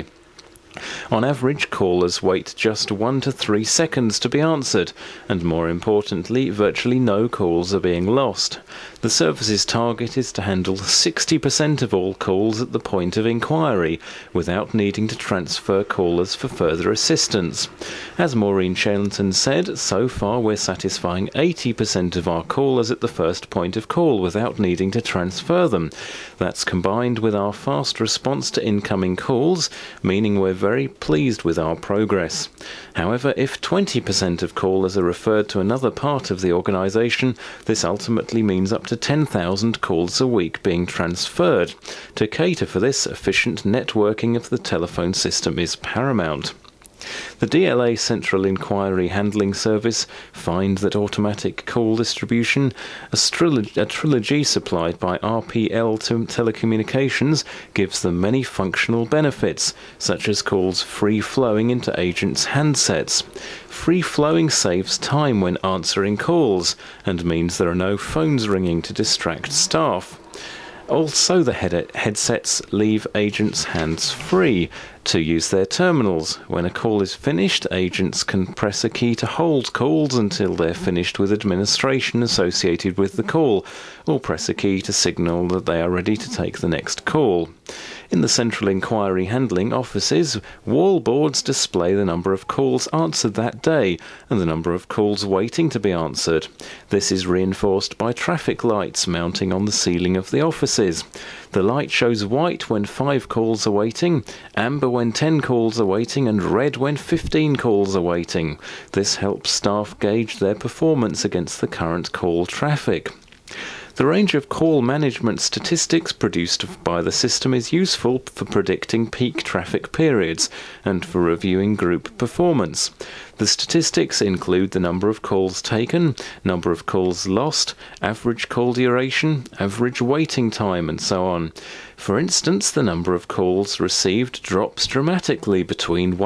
On average, callers wait just 1 to 3 seconds to be answered, and more importantly, virtually no calls are being lost. The service's target is to handle 60% of all calls at the point of inquiry, without needing to transfer callers for further assistance. As Maureen Shelton said, so far we're satisfying 80% of our callers at the first point of call without needing to transfer them. That's combined with our fast response to incoming calls, meaning we're very pleased with our progress. However, if 20% of callers are referred to another part of the organisation, this ultimately means up to 10,000 calls a week being transferred. To cater for this, efficient networking of the telephone system is paramount. The DLA Central Inquiry Handling Service find that automatic call distribution, a trilogy supplied by RPL Telecommunications, gives them many functional benefits, such as calls free-flowing into agents' handsets. Free-flowing saves time when answering calls, and means there are no phones ringing to distract staff. Also, the headsets leave agents hands-free to use their terminals. When a call is finished, agents can press a key to hold calls until they're finished with administration associated with the call, or press a key to signal that they are ready to take the next call. In the Central Inquiry Handling offices, wall boards display the number of calls answered that day and the number of calls waiting to be answered. This is reinforced by traffic lights mounting on the ceiling of the offices. The light shows white when 5 calls are waiting, amber when 10 calls are waiting, and red when 15 calls are waiting. This helps staff gauge their performance against the current call traffic. The range of call management statistics produced by the system is useful for predicting peak traffic periods and for reviewing group performance. The statistics include the number of calls taken, number of calls lost, average call duration, average waiting time, and so on. For instance, the number of calls received drops dramatically between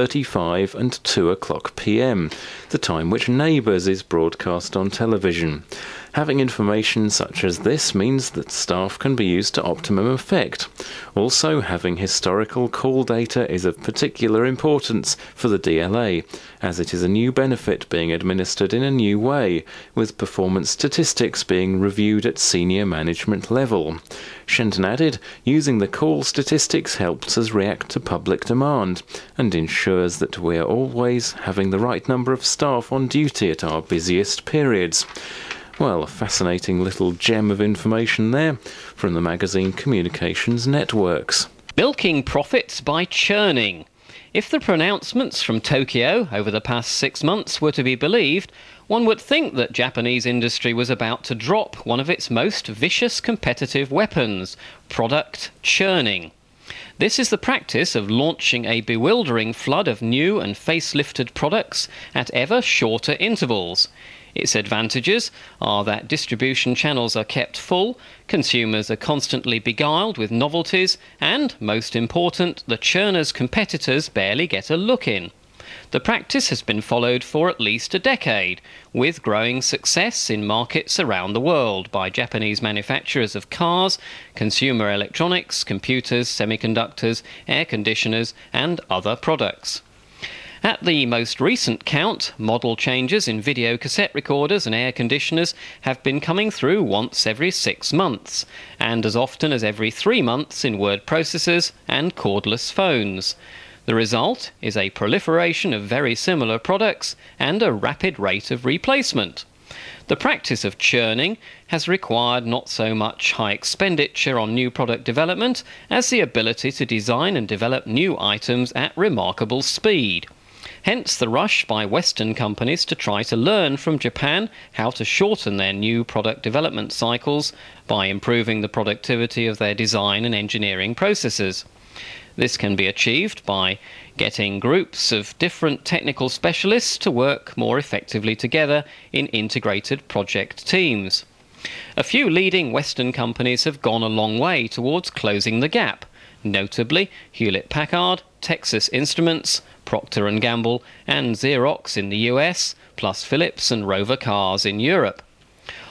1:35 and 2 o'clock p.m., the time which Neighbours is broadcast on television. Having information such as this means that staff can be used to optimum effect. Also, having historical call data is of particular importance for the DLA, as it is a new benefit being administered in a new way, with performance statistics being reviewed at senior management level. Shenton added, using the call statistics helps us react to public demand and ensures that we are always having the right number of staff on duty at our busiest periods. Well, a fascinating little gem of information there from the magazine Communications Networks. Milking profits by churning. If the pronouncements from Tokyo over the past 6 months were to be believed, one would think that Japanese industry was about to drop one of its most vicious competitive weapons, product churning. This is the practice of launching a bewildering flood of new and facelifted products at ever shorter intervals. Its advantages are that distribution channels are kept full, consumers are constantly beguiled with novelties, and, most important, the churner's competitors barely get a look in. The practice has been followed for at least a decade, with growing success in markets around the world by Japanese manufacturers of cars, consumer electronics, computers, semiconductors, air conditioners, and other products. At the most recent count, model changes in video cassette recorders and air conditioners have been coming through once every 6 months, and as often as every 3 months in word processors and cordless phones. The result is a proliferation of very similar products and a rapid rate of replacement. The practice of churning has required not so much high expenditure on new product development as the ability to design and develop new items at remarkable speed. Hence the rush by Western companies to try to learn from Japan how to shorten their new product development cycles by improving the productivity of their design and engineering processes. This can be achieved by getting groups of different technical specialists to work more effectively together in integrated project teams. A few leading Western companies have gone a long way towards closing the gap, notably Hewlett-Packard, Texas Instruments, Procter & Gamble and Xerox in the US, plus Philips and Rover Cars in Europe.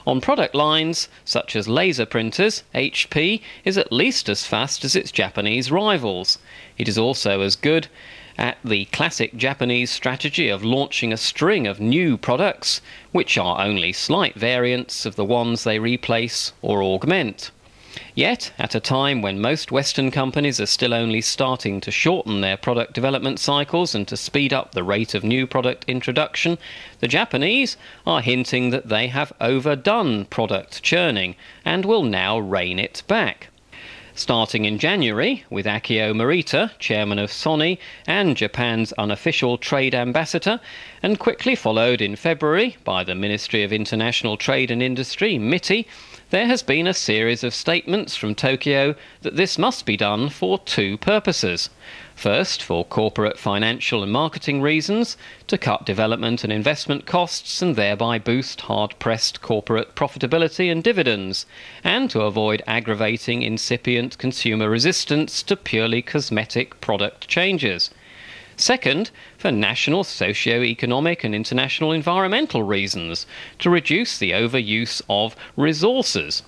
On product lines, such as laser printers, HP is at least as fast as its Japanese rivals. It is also as good at the classic Japanese strategy of launching a string of new products, which are only slight variants of the ones they replace or augment. Yet, at a time when most Western companies are still only starting to shorten their product development cycles and to speed up the rate of new product introduction, the Japanese are hinting that they have overdone product churning and will now rein it back. Starting in January, with Akio Morita, chairman of Sony and Japan's unofficial trade ambassador, and quickly followed in February by the Ministry of International Trade and Industry, MITI, there has been a series of statements from Tokyo that this must be done for two purposes. First, for corporate financial and marketing reasons, to cut development and investment costs and thereby boost hard-pressed corporate profitability and dividends, and to avoid aggravating incipient consumer resistance to purely cosmetic product changes. Second, for national socio-economic and international environmental reasons, to reduce the overuse of resources.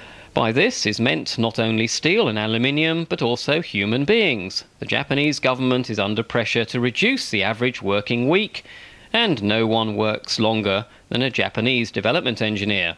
By this is meant not only steel and aluminium, but also human beings. The Japanese government is under pressure to reduce the average working week, and no one works longer than a Japanese development engineer.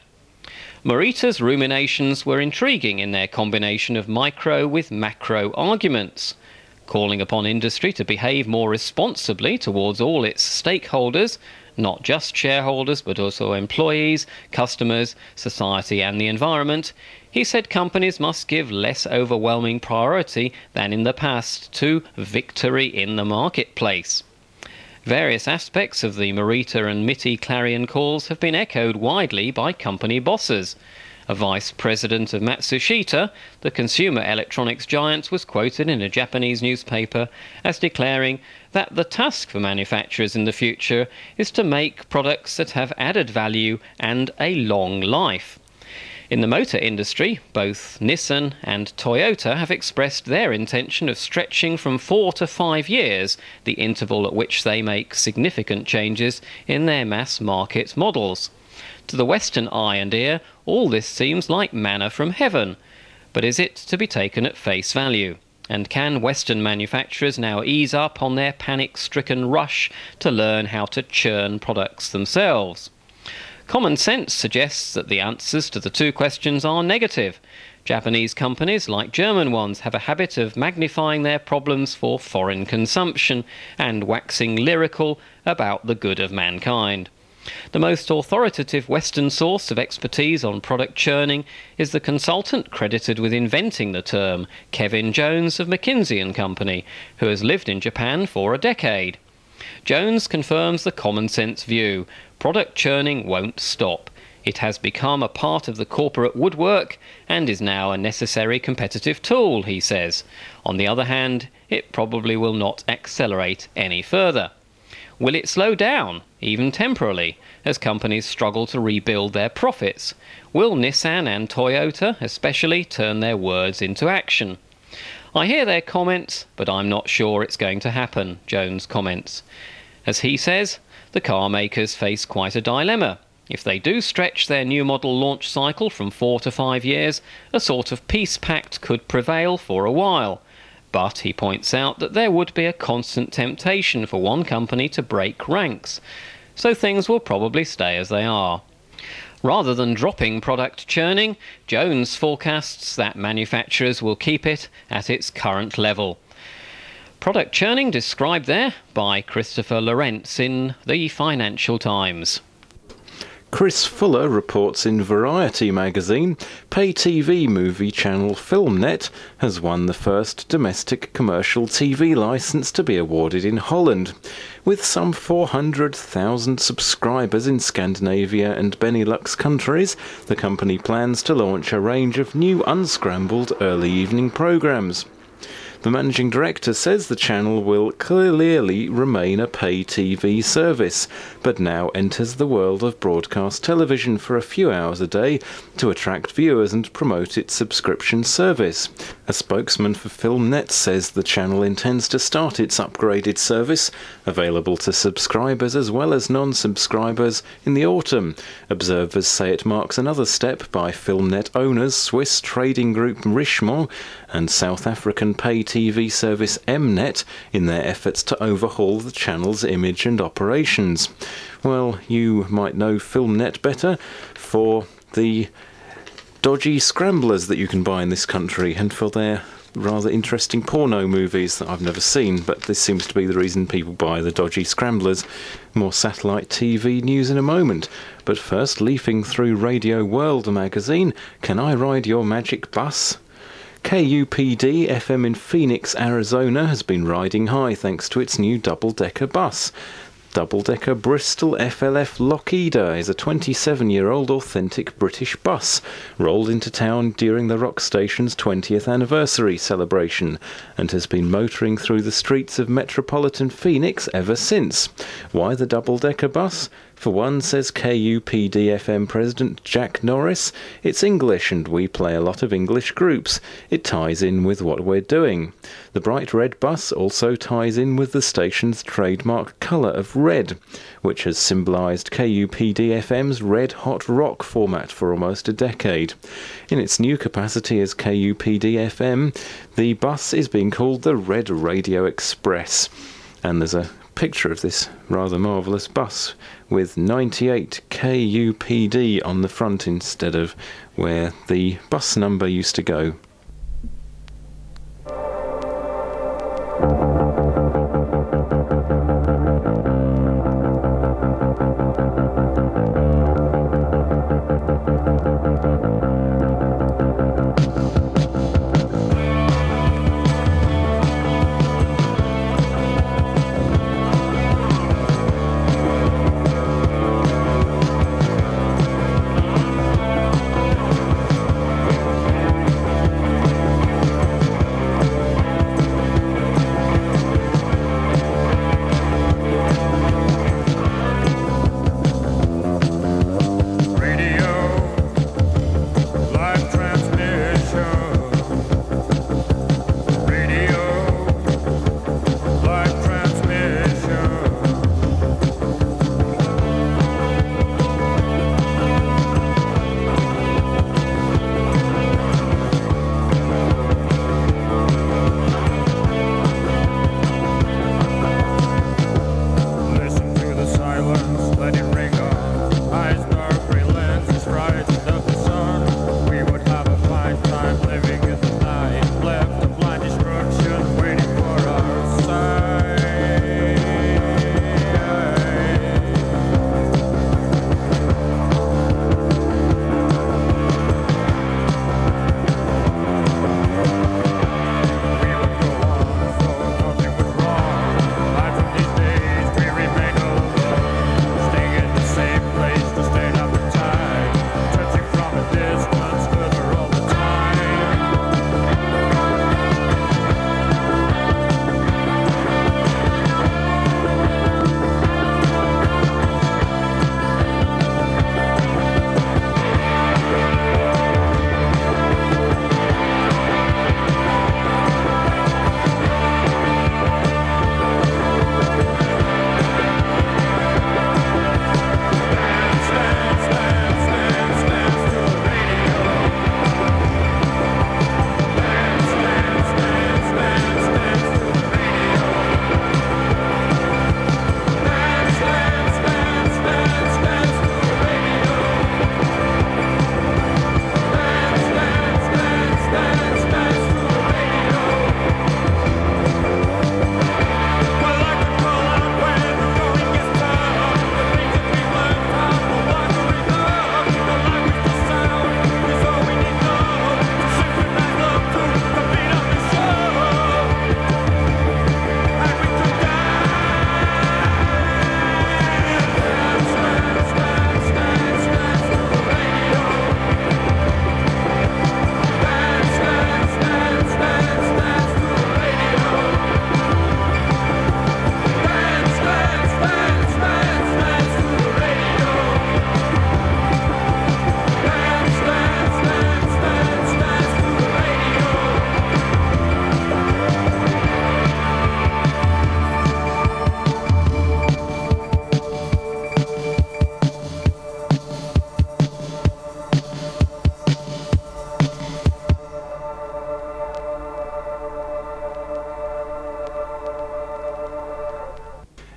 Morita's ruminations were intriguing in their combination of micro with macro arguments, calling upon industry to behave more responsibly towards all its stakeholders, not just shareholders but also employees, customers, society and the environment. He said companies must give less overwhelming priority than in the past to victory in the marketplace. Various aspects of the Morita and MITI clarion calls have been echoed widely by company bosses. A vice president of Matsushita, the consumer electronics giant, was quoted in a Japanese newspaper as declaring that the task for manufacturers in the future is to make products that have added value and a long life. In the motor industry, both Nissan and Toyota have expressed their intention of stretching from 4 to 5 years the interval at which they make significant changes in their mass market models. To the Western eye and ear, all this seems like manna from heaven. But is it to be taken at face value? And can Western manufacturers now ease up on their panic-stricken rush to learn how to churn products themselves? Common sense suggests that the answers to the two questions are negative. Japanese companies, like German ones, have a habit of magnifying their problems for foreign consumption and waxing lyrical about the good of mankind. The most authoritative Western source of expertise on product churning is the consultant credited with inventing the term, Kevin Jones of McKinsey & Company, who has lived in Japan for a decade. Jones confirms the common sense view. Product churning won't stop. It has become a part of the corporate woodwork and is now a necessary competitive tool, he says. On the other hand, it probably will not accelerate any further. Will it slow down, even temporarily, as companies struggle to rebuild their profits? Will Nissan and Toyota especially turn their words into action? I hear their comments, but I'm not sure it's going to happen, Jones comments. As he says, the car makers face quite a dilemma. If they do stretch their new model launch cycle from 4 to 5 years, a sort of peace pact could prevail for a while. But he points out that there would be a constant temptation for one company to break ranks, so things will probably stay as they are. Rather than dropping product churning, Jones forecasts that manufacturers will keep it at its current level. Product churning described there by Christopher Lorenz in the Financial Times. Chris Fuller reports in Variety magazine, pay TV movie channel FilmNet has won the first domestic commercial TV licence to be awarded in Holland. With some 400,000 subscribers in Scandinavia and Benelux countries, the company plans to launch a range of new unscrambled early evening programmes. The managing director says the channel will clearly remain a pay TV service, but now enters the world of broadcast television for a few hours a day to attract viewers and promote its subscription service. A spokesman for FilmNet says the channel intends to start its upgraded service, available to subscribers as well as non-subscribers, in the autumn. Observers say it marks another step by FilmNet owners Swiss trading group Richemont and South African pay TV service Mnet in their efforts to overhaul the channel's image and operations. Well, you might know FilmNet better for the dodgy scramblers that you can buy in this country and for their rather interesting porno movies that I've never seen, but this seems to be the reason people buy the dodgy scramblers. More satellite TV news in a moment, but first, leafing through Radio World magazine, can I ride your magic bus? KUPD FM in Phoenix, Arizona has been riding high thanks to its new double-decker bus. Double-decker Bristol FLF Lockheeder is a 27-year-old authentic British bus, rolled into town during the rock station's 20th anniversary celebration, and has been motoring through the streets of metropolitan Phoenix ever since. Why the double-decker bus? For one, says KUPD-FM President Jack Norris, it's English and we play a lot of English groups. It ties in with what we're doing. The bright red bus also ties in with the station's trademark colour of red, which has symbolised KUPD-FM's red hot rock format for almost a decade. In its new capacity as KUPD-FM, the bus is being called the Red Radio Express. And there's a picture of this rather marvellous bus with 98 KUPD on the front instead of where the bus number used to go.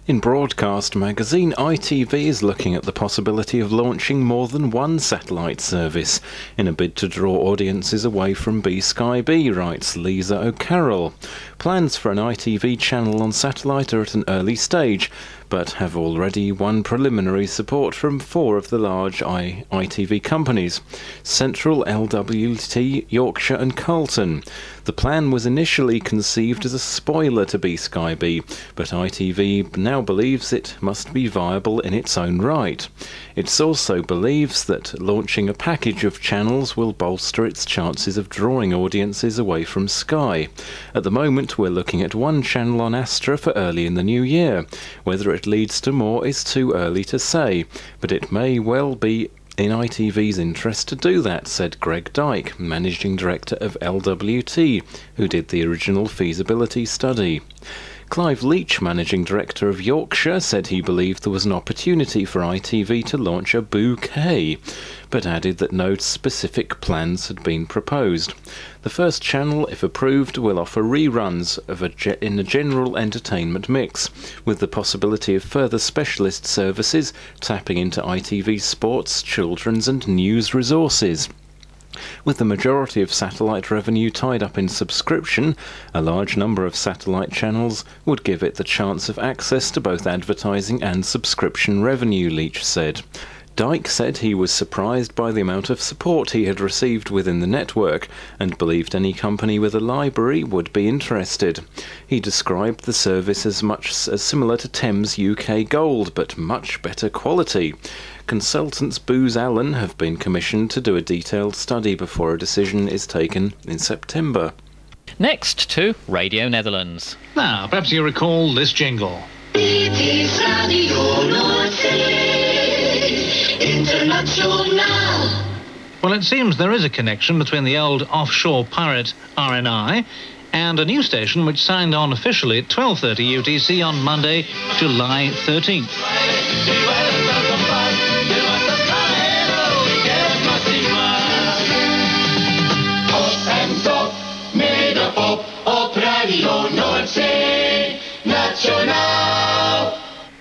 In Broadcast magazine, ITV is looking at the possibility of launching more than one satellite service in a bid to draw audiences away from B-Sky B, writes Lisa O'Carroll. Plans for an ITV channel on satellite are at an early stage, but have already won preliminary support from 4 of the large ITV companies: Central, LWT, Yorkshire and Carlton. The plan was initially conceived as a spoiler to B-Sky B, but ITV now believes it must be viable in its own right. It also believes that launching a package of channels will bolster its chances of drawing audiences away from Sky. At the moment, we're looking at one channel on Astra for early in the new year. Whether it leads to more is too early to say, but it may well be in ITV's interest to do that, said Greg Dyke, Managing Director of LWT, who did the original feasibility study. Clive Leach, Managing Director of Yorkshire, said he believed there was an opportunity for ITV to launch a bouquet, but added that no specific plans had been proposed. The first channel, if approved, will offer reruns in a general entertainment mix, with the possibility of further specialist services tapping into ITV sports, children's and news resources. With the majority of satellite revenue tied up in subscription, a large number of satellite channels would give it the chance of access to both advertising and subscription revenue, Leach said. Dyke said he was surprised by the amount of support he had received within the network and believed any company with a library would be interested. He described the service as similar to Thames UK Gold, but much better quality. Consultants Booz Allen have been commissioned to do a detailed study before a decision is taken in September. Next to Radio Netherlands. Now, perhaps you recall this jingle. Dit is Radio Noordzee Internationaal. Well, it seems there is a connection between the old offshore pirate RNI and a new station which signed on officially at 12:30 UTC on Monday, July 13th. Op Radio Noordzee Nationaal.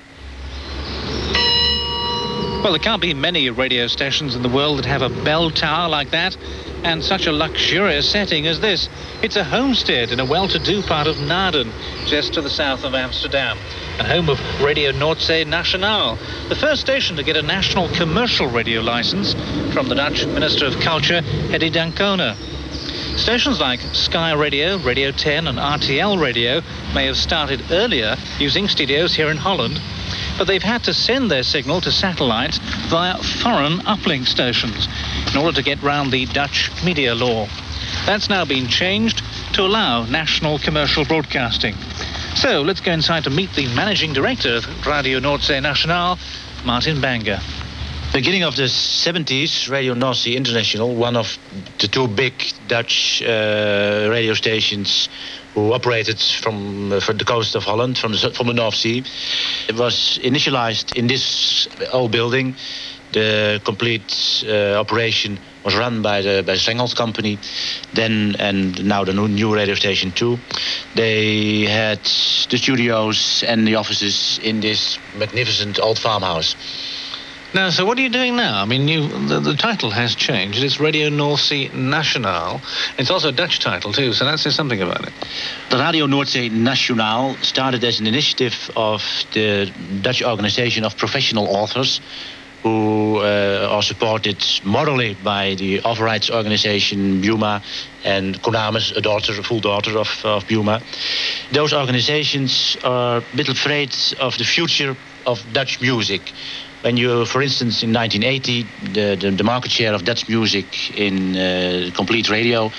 Well, there can't be many radio stations in the world that have a bell tower like that and such a luxurious setting as this. It's a homestead in a well-to-do part of Naarden, just to the south of Amsterdam, and home of Radio Noordzee Nationaal, the first station to get a national commercial radio license from the Dutch Minister of Culture, Hedy Dancona. Stations like Sky Radio, Radio 10 and RTL Radio may have started earlier using studios here in Holland, but they've had to send their signal to satellites via foreign uplink stations in order to get round the Dutch media law. That's now been changed to allow national commercial broadcasting. So let's go inside to meet the Managing Director of Radio Noordzee Nationaal, Martin Banger. Beginning of the 70s, Radio Noordzee International, one of the 2 big Dutch radio stations who operated from the coast of Holland, from the North Sea. It was initialized in this old building. The complete operation was run by the Strengholz company, then and now the new radio station too. They had the studios and the offices in this magnificent old farmhouse. Now, so what are you doing now? I mean, the title has changed. It's Radio Noordzee Nationaal. It's also a Dutch title, too, so that says something about it. The Radio Noordzee Nationaal started as an initiative of the Dutch organization of professional authors who are supported morally by the author rights organization Buma and Konamis, a full daughter of Buma. Those organizations are a bit afraid of the future of Dutch music. When you, for instance, in 1980, the market share of Dutch music in complete radio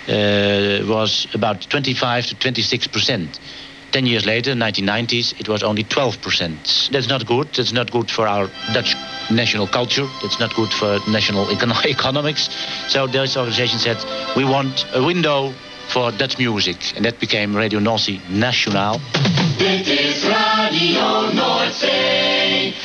was about 25 to 26%. 10 years later, in the 1990s, it was only 12%. That's not good. That's not good for our Dutch national culture. That's not good for national economics. So this organization said, we want a window for Dutch music. And that became Radio Noordzee Nationaal. Dit is Radio Noordzee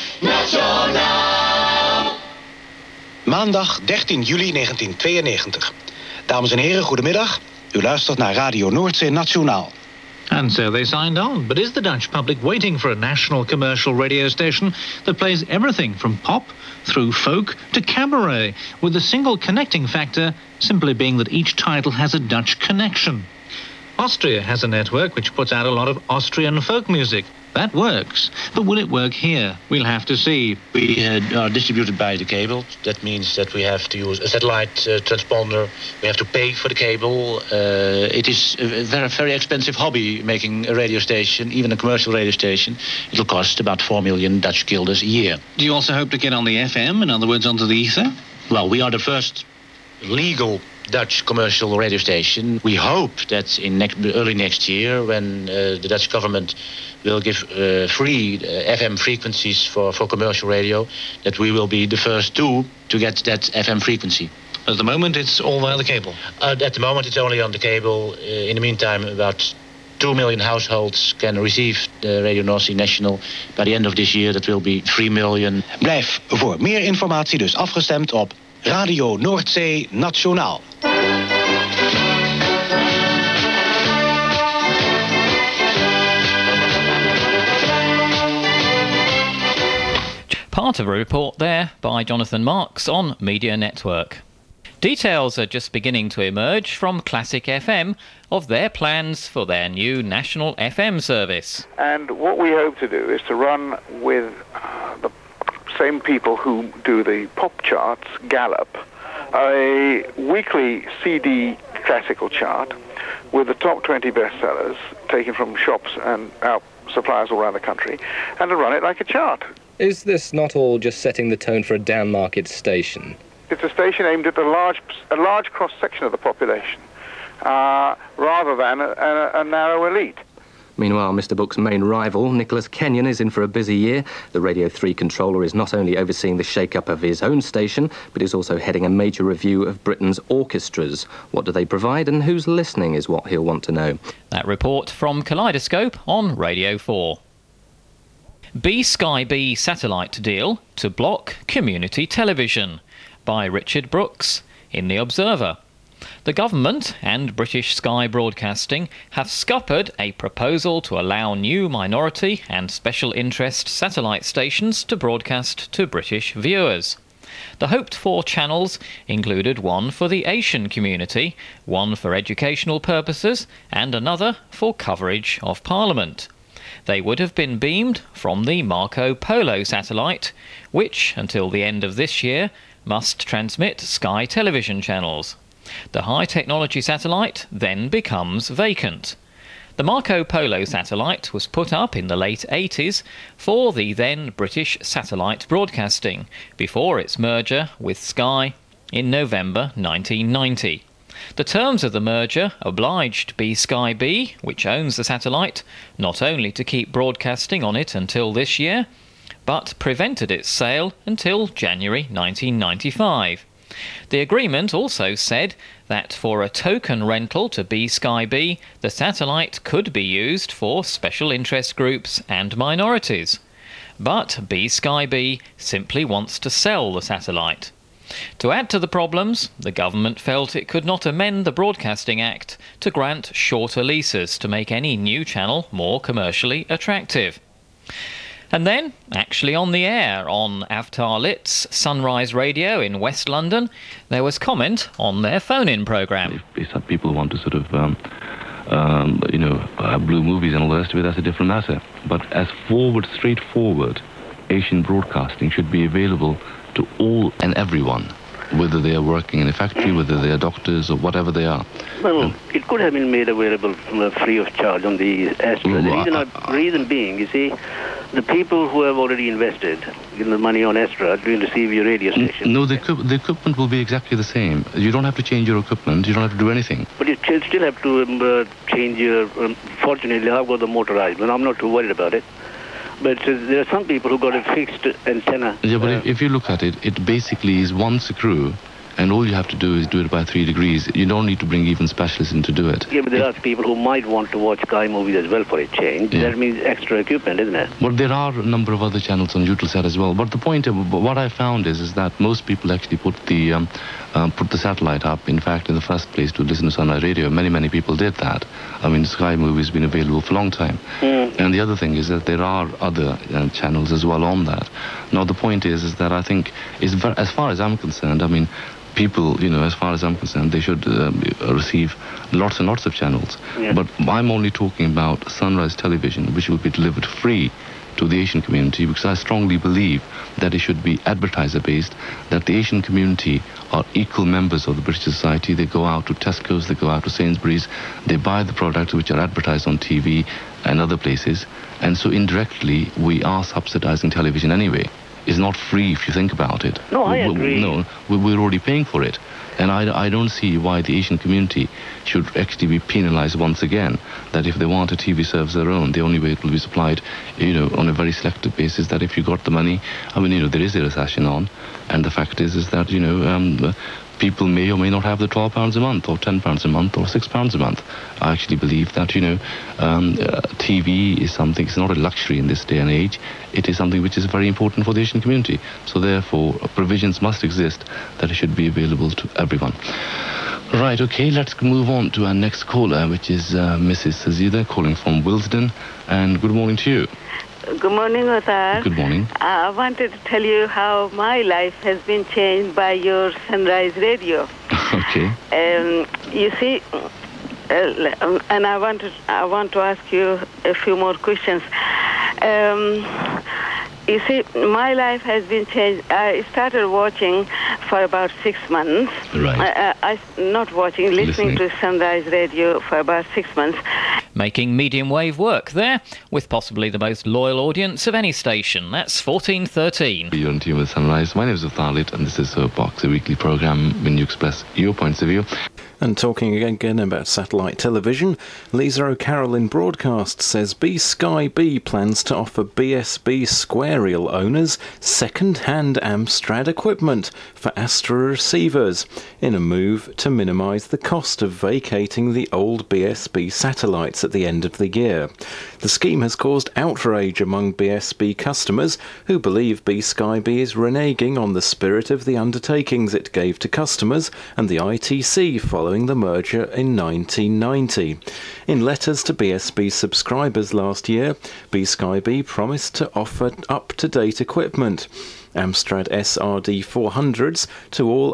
Nationaal. Maandag 13 juli 1992. Dames en heren, goedemiddag. U luistert naar Radio Noordzee Nationaal. And so they signed on. But is the Dutch public waiting for a national commercial radio station that plays everything from pop through folk to cabaret, with the single connecting factor simply being that each title has a Dutch connection? Austria has a network which puts out a lot of Austrian folk music. That works. But will it work here? We'll have to see. We are distributed by the cable. That means that we have to use a satellite transponder. We have to pay for the cable. It is a very, very expensive hobby, making a radio station, even a commercial radio station. It'll cost about 4 million Dutch guilders a year. Do you also hope to get on the FM, in other words, onto the ether? Well, we are the first legal Dutch commercial radio station. We hope that in early next year, when the Dutch government will give free FM frequencies for commercial radio, that we will be the first to get that FM frequency. At the moment, it's all via the cable? At the moment, it's only on the cable. In the meantime, about 2 million households can receive the Radio North Sea National. By the end of this year, that will be 3 million. Blijf voor meer informatie dus afgestemd op Radio Noordzee Nationaal. Part of a report there by Jonathan Marks on Media Network. Details are just beginning to emerge from Classic FM of their plans for their new national FM service. And what we hope to do is to run with the same people who do the pop charts, Gallup, a weekly CD classical chart with the top 20 bestsellers taken from shops and our suppliers all around the country, and to run it like a chart. Is this not all just setting the tone for a down-market station? It's a station aimed at a large cross-section of the population, rather than a narrow elite. Meanwhile, Mr. Book's main rival, Nicholas Kenyon, is in for a busy year. The Radio 3 controller is not only overseeing the shake-up of his own station, but is also heading a major review of Britain's orchestras. What do they provide and who's listening is what he'll want to know. That report from Kaleidoscope on Radio 4. B-Sky-B satellite deal to block community television, by Richard Brooks in The Observer. The government and British Sky Broadcasting have scuppered a proposal to allow new minority and special interest satellite stations to broadcast to British viewers. The hoped-for channels included one for the Asian community, one for educational purposes, and another for coverage of Parliament. They would have been beamed from the Marco Polo satellite, which, until the end of this year, must transmit Sky television channels. The high-technology satellite then becomes vacant. The Marco Polo satellite was put up in the late 80s for the then British Satellite Broadcasting, before its merger with Sky in November 1990. The terms of the merger obliged B-Sky-B, which owns the satellite, not only to keep broadcasting on it until this year, but prevented its sale until January 1995. The agreement also said that for a token rental to B-Sky-B, the satellite could be used for special interest groups and minorities. But B-Sky-B simply wants to sell the satellite. To add to the problems, the government felt it could not amend the Broadcasting Act to grant shorter leases to make any new channel more commercially attractive. And then, actually on the air on Avtar Lit's Sunrise Radio in West London, there was comment on their phone-in programme. If some people want to sort of, blue movies and all the rest of it, that's a different matter. But as straightforward, Asian broadcasting should be available to all and everyone, whether they are working in a factory, whether they are doctors or whatever they are. Well, it could have been made available free of charge on the Astra. The reason being, you see, the people who have already invested in the money on Astra will receive your radio station. No, the equipment will be exactly the same. You don't have to change your equipment. You don't have to do anything. But you still have to change your... fortunately, I've got the motorized, but I'm not too worried about it. But there are some people who got a fixed antenna. Yeah, but if you look at it, it basically is one screw and all you have to do is do it by 3 degrees. You don't need to bring even specialists in to do it. Yeah, but there are people who might want to watch Sky movies as well for a change. Yeah. That means extra equipment, isn't it? But there are a number of other channels on Eutelsat as well. But the point, what I found is that most people actually put the satellite up. In fact, in the first place, to listen to Sunrise Radio, many people did that. I mean, Sky Movie has been available for a long time. And the other thing is that there are other channels as well on that. Now, the point is that I think, as far as I'm concerned, I mean, people, as far as I'm concerned, they should receive lots and lots of channels. Yeah. But I'm only talking about Sunrise Television, which will be delivered free to the Asian community, because I strongly believe that it should be advertiser-based, that the Asian community are equal members of the British society. They go out to Tesco's, they go out to Sainsbury's, they buy the products which are advertised on TV and other places, and so indirectly we are subsidizing television anyway. It's not free if you think about it. No, I agree. No, we're already paying for it. And I don't see why the Asian community should actually be penalized once again, that if they want a TV service of their own, the only way it will be supplied, on a very selective basis, that if you got the money, I mean, there is a recession on, and the fact is that, people may or may not have the £12 a month, or £10 a month, or £6 a month. I actually believe that, TV is something, it's not a luxury in this day and age. It is something which is very important for the Asian community. So therefore, provisions must exist that it should be available to everyone. Right, okay, let's move on to our next caller, which is Mrs. Sazida, calling from Willesden. And good morning to you. Good morning, Othar. Good morning. I wanted to tell you how my life has been changed by your Sunrise Radio. Okay. You see, and I want to ask you a few more questions. You see, my life has been changed. I started watching for about 6 months. Right. Listening to Sunrise Radio for about 6 months. Making medium wave work there, with possibly the most loyal audience of any station. That's 1413. You're on tune with Sunrise. My name is Utharlit, and this is Soapbox, a weekly programme when you express your points of view. And talking again about satellite television, Lisa O'Carroll in Broadcast says B-Sky B plans to offer BSB Squarial owners second-hand Amstrad equipment for Astra receivers in a move to minimise the cost of vacating the old BSB satellites at the end of the year. The scheme has caused outrage among BSB customers who believe B-Sky B is reneging on the spirit of the undertakings it gave to customers and the ITC following the merger in 1990. In letters to BSB subscribers last year, B-Sky B promised to offer up-to-date equipment, Amstrad SRD 400s, to all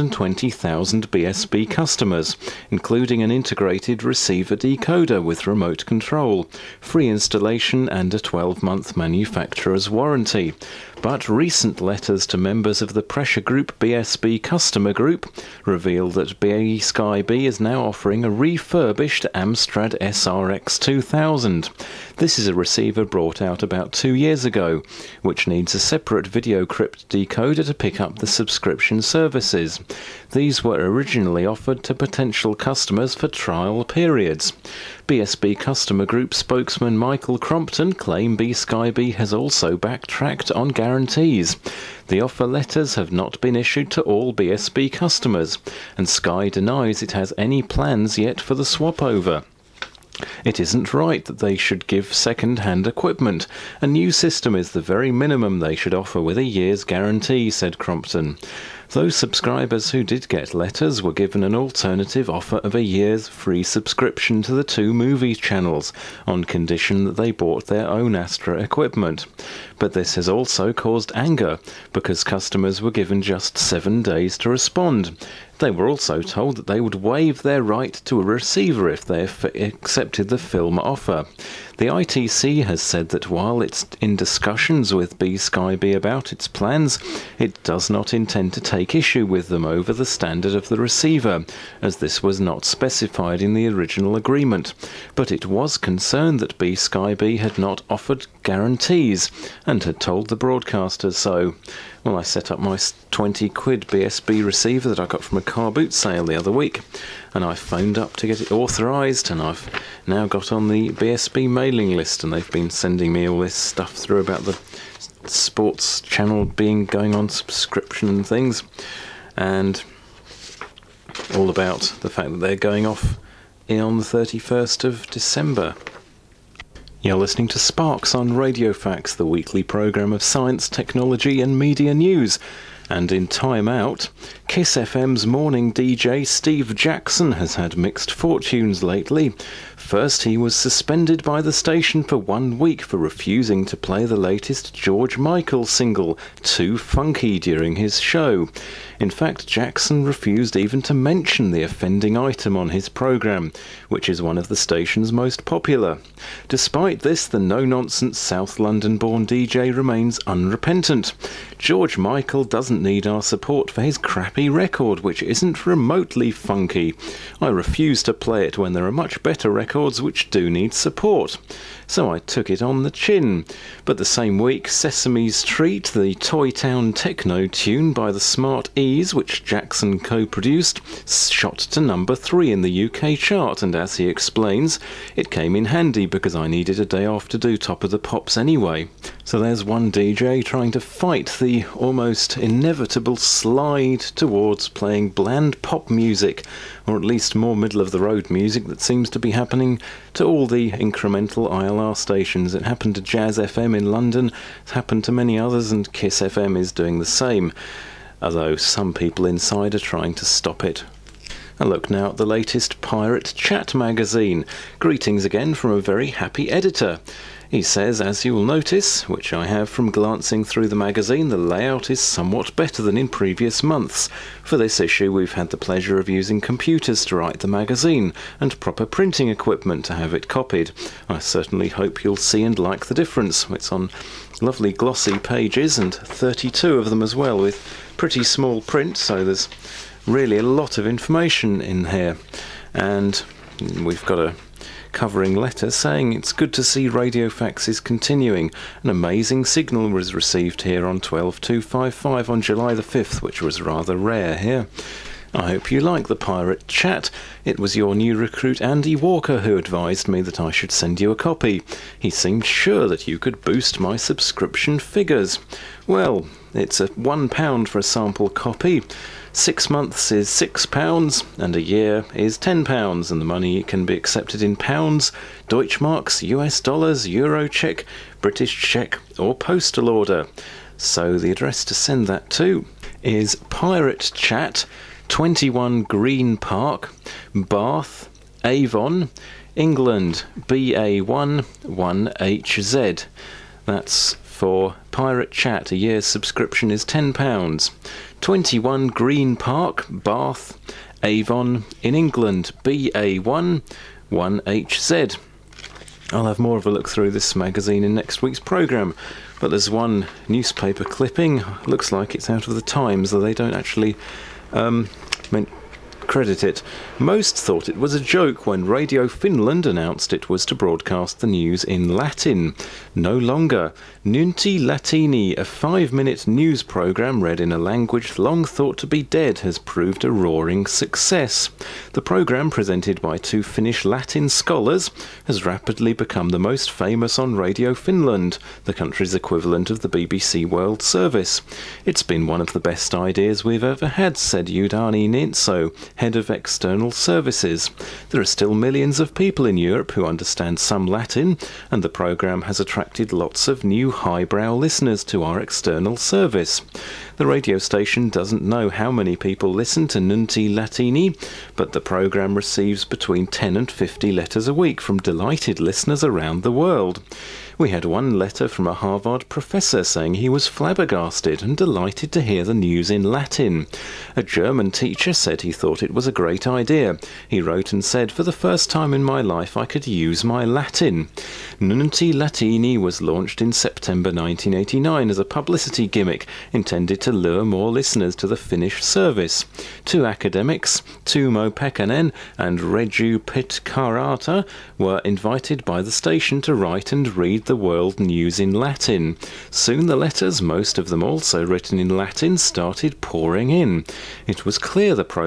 120,000 BSB customers, including an integrated receiver decoder with remote control, free installation and a 12-month manufacturer's warranty. But recent letters to members of the pressure group BSB Customer Group reveal that B-Sky B is now offering a refurbished Amstrad SRX 2000. This is a receiver brought out about 2 years ago, which needs a separate video crypt decoder to pick up the subscription services. These were originally offered to potential customers for trial periods. BSB Customer Group spokesman Michael Crompton claimed B-Sky B has also backtracked on guarantees. The offer letters have not been issued to all BSB customers, and Sky denies it has any plans yet for the swap over. It isn't right that they should give second-hand equipment. A new system is the very minimum they should offer with a year's guarantee, said Crompton. Those subscribers who did get letters were given an alternative offer of a year's free subscription to the 2 movie channels, on condition that they bought their own Astra equipment. But this has also caused anger, because customers were given just 7 days to respond. They were also told that they would waive their right to a receiver if they accepted the film offer. The ITC has said that while it's in discussions with B-Sky B about its plans, it does not intend to take issue with them over the standard of the receiver, as this was not specified in the original agreement. But it was concerned that B-Sky B had not offered guarantees, and had told the broadcasters so. Well, I set up my 20 quid BSB receiver that I got from a car boot sale the other week, and I phoned up to get it authorised, and I've now got on the BSB mailing list, and they've been sending me all this stuff through about the sports channel going on subscription and things, and all about the fact that they're going off on the 31st of December. You're listening to Sparks on Radio Facts, the weekly programme of science, technology and media news. And in Time Out, Kiss FM's morning DJ Steve Jackson has had mixed fortunes lately. First, he was suspended by the station for 1 week for refusing to play the latest George Michael single, Too Funky, during his show. In fact, Jackson refused even to mention the offending item on his programme, which is one of the station's most popular. Despite this, the no-nonsense South London-born DJ remains unrepentant. George Michael doesn't need our support for his crappy record, which isn't remotely funky. I refuse to play it when there are much better records which do need support. So I took it on the chin. But the same week, Sesame's Treat, the Toy Town techno tune by the Smart E's, which Jackson co-produced, shot to number 3 in the UK chart, and as he explains, it came in handy because I needed a day off to do Top of the Pops anyway. So there's one DJ trying to fight the almost inevitable slide towards playing bland pop music, or at least more middle-of-the-road music that seems to be happening to all the incremental ILR stations. It happened to Jazz FM in London, it's happened to many others, and Kiss FM is doing the same, although some people inside are trying to stop it. A look now at the latest Pirate Chat magazine. Greetings again from a very happy editor. He says, as you will notice, which I have from glancing through the magazine, the layout is somewhat better than in previous months. For this issue we've had the pleasure of using computers to write the magazine, and proper printing equipment to have it copied. I certainly hope you'll see and like the difference. It's on lovely glossy pages, and 32 of them as well, with pretty small print, so there's really a lot of information in here. And we've got a covering letter saying it's good to see Radio Facts is continuing. An amazing signal was received here on 12255 on July the 5th, which was rather rare here. I hope you like the Pirate Chat. It was your new recruit Andy Walker who advised me that I should send you a copy. He seemed sure that you could boost my subscription figures. Well, it's £1 for a sample copy. 6 months is £6, and a year is £10, and the money can be accepted in pounds, Deutschmarks, US dollars, Euro check, British check, or postal order. So the address to send that to is Pirate Chat, 21 Green Park, Bath, Avon, England, BA1 1HZ. That's for Pirate Chat. A year's subscription is £10. 21 Green Park, Bath, Avon, in England, BA1 1HZ. I'll have more of a look through this magazine in next week's programme, but there's one newspaper clipping, looks like it's out of the Times, though they don't actually credit it. Most thought it was a joke when Radio Finland announced it was to broadcast the news in Latin. No longer. Nunti Latini, a 5-minute news programme read in a language long thought to be dead, has proved a roaring success. The programme, presented by 2 Finnish Latin scholars, has rapidly become the most famous on Radio Finland, the country's equivalent of the BBC World Service. It's been one of the best ideas we've ever had, said Udani Nintso, head of external services. There are still millions of people in Europe who understand some Latin, and the programme has attracted lots of new highbrow listeners to our external service. The radio station doesn't know how many people listen to Nunti Latini, but the programme receives between 10 and 50 letters a week from delighted listeners around the world. We had one letter from a Harvard professor saying he was flabbergasted and delighted to hear the news in Latin. A German teacher said he thought it was a great idea. He wrote and said, "For the first time in my life I could use my Latin." Nunti Latini was launched in September 1989 as a publicity gimmick intended to lure more listeners to the Finnish service. 2 academics, Tuomo Pekkanen and Reju Pitkarata, were invited by the station to write and read the world news in Latin. Soon the letters, most of them also written in Latin, started pouring in. It was clear the programme was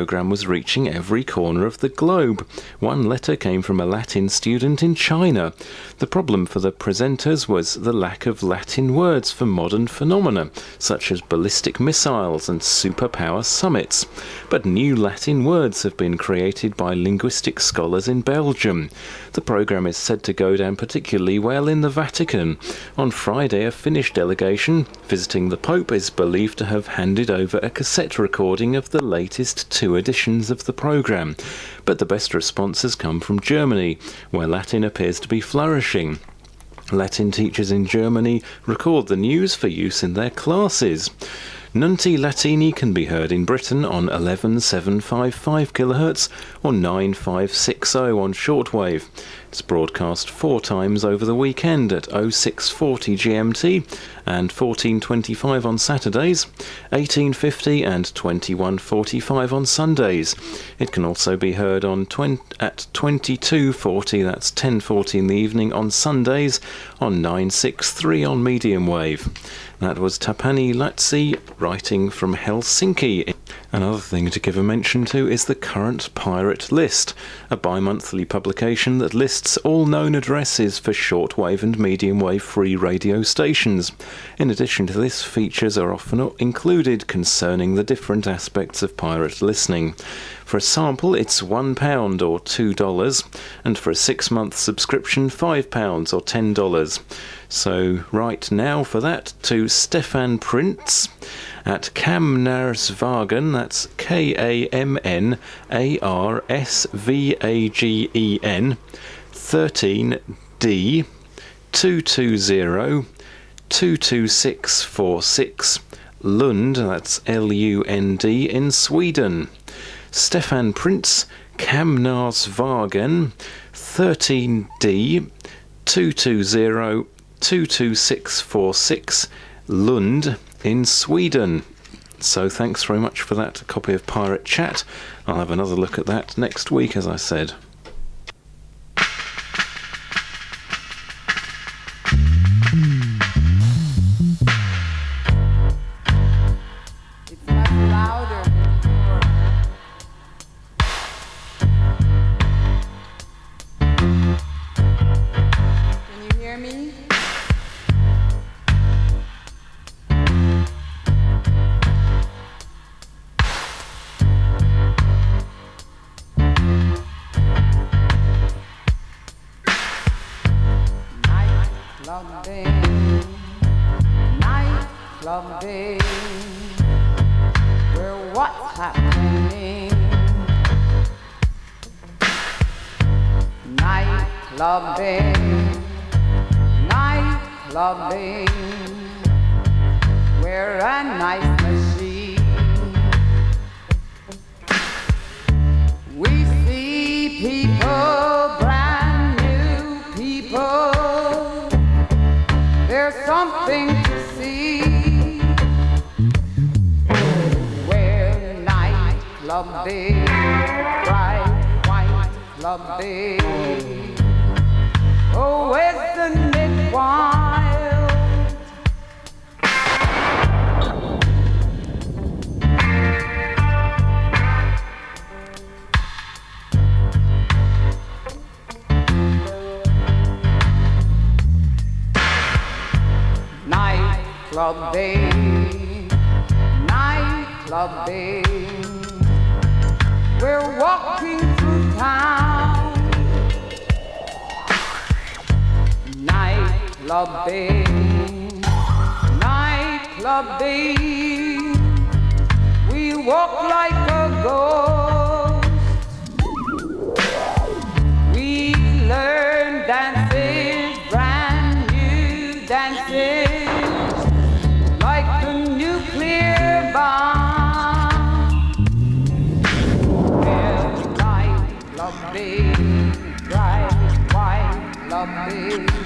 reaching every corner of the globe. One letter came from a Latin student in China. The problem for the presenters was the lack of Latin words for modern phenomena, such as ballistic missiles and superpower summits. But new Latin words have been created by linguistic scholars in Belgium. The programme is said to go down particularly well in the Vatican. On Friday, a Finnish delegation visiting the Pope is believed to have handed over a cassette recording of the latest 2 editions of the programme. But the best response has come from Germany, where Latin appears to be flourishing. Latin teachers in Germany record the news for use in their classes. Nunti Latini can be heard in Britain on 11755 kHz or 9560 on shortwave. It's broadcast 4 times over the weekend at 0640 GMT and 1425 on Saturdays, 1850 and 2145 on Sundays. It can also be heard on at 2240, that's 1040 in the evening on Sundays, on 963 on medium wave. That was Tapani Latsi writing from Helsinki. Another thing to give a mention to is the Current Pirate List, a bi-monthly publication that lists all known addresses for shortwave and medium wave free radio stations. In addition to this, features are often included concerning the different aspects of pirate listening. For a sample, it's £1 or $2, and for a 6-month subscription, £5 or $10. So write now for that to Stefan Prinz at Kamnarsvagen, that's KAMNARSVAGEN, 13D 220 22646, Lund, that's LUND, in Sweden. Stefan Prinz, Kamnarsvagen, 13D 220 22646, Lund, in Sweden. So thanks very much for that copy of Pirate Chat. I'll have another look at that next week, as I said. It's much louder than before. Can you hear me? Nightclubbing, where what's happening? Nightclubbing, where a nice machine. We see people, brand new people. There's something to see. Where nightclubbing, bright white clubbing. Oh, isn't it wild? Nightclubbing, we're walking through town. Nightclubbing, we walk like a ghost. We learn dances, brand new dances, like a nuclear bomb. Well, nightclubbing, bright white clubbing.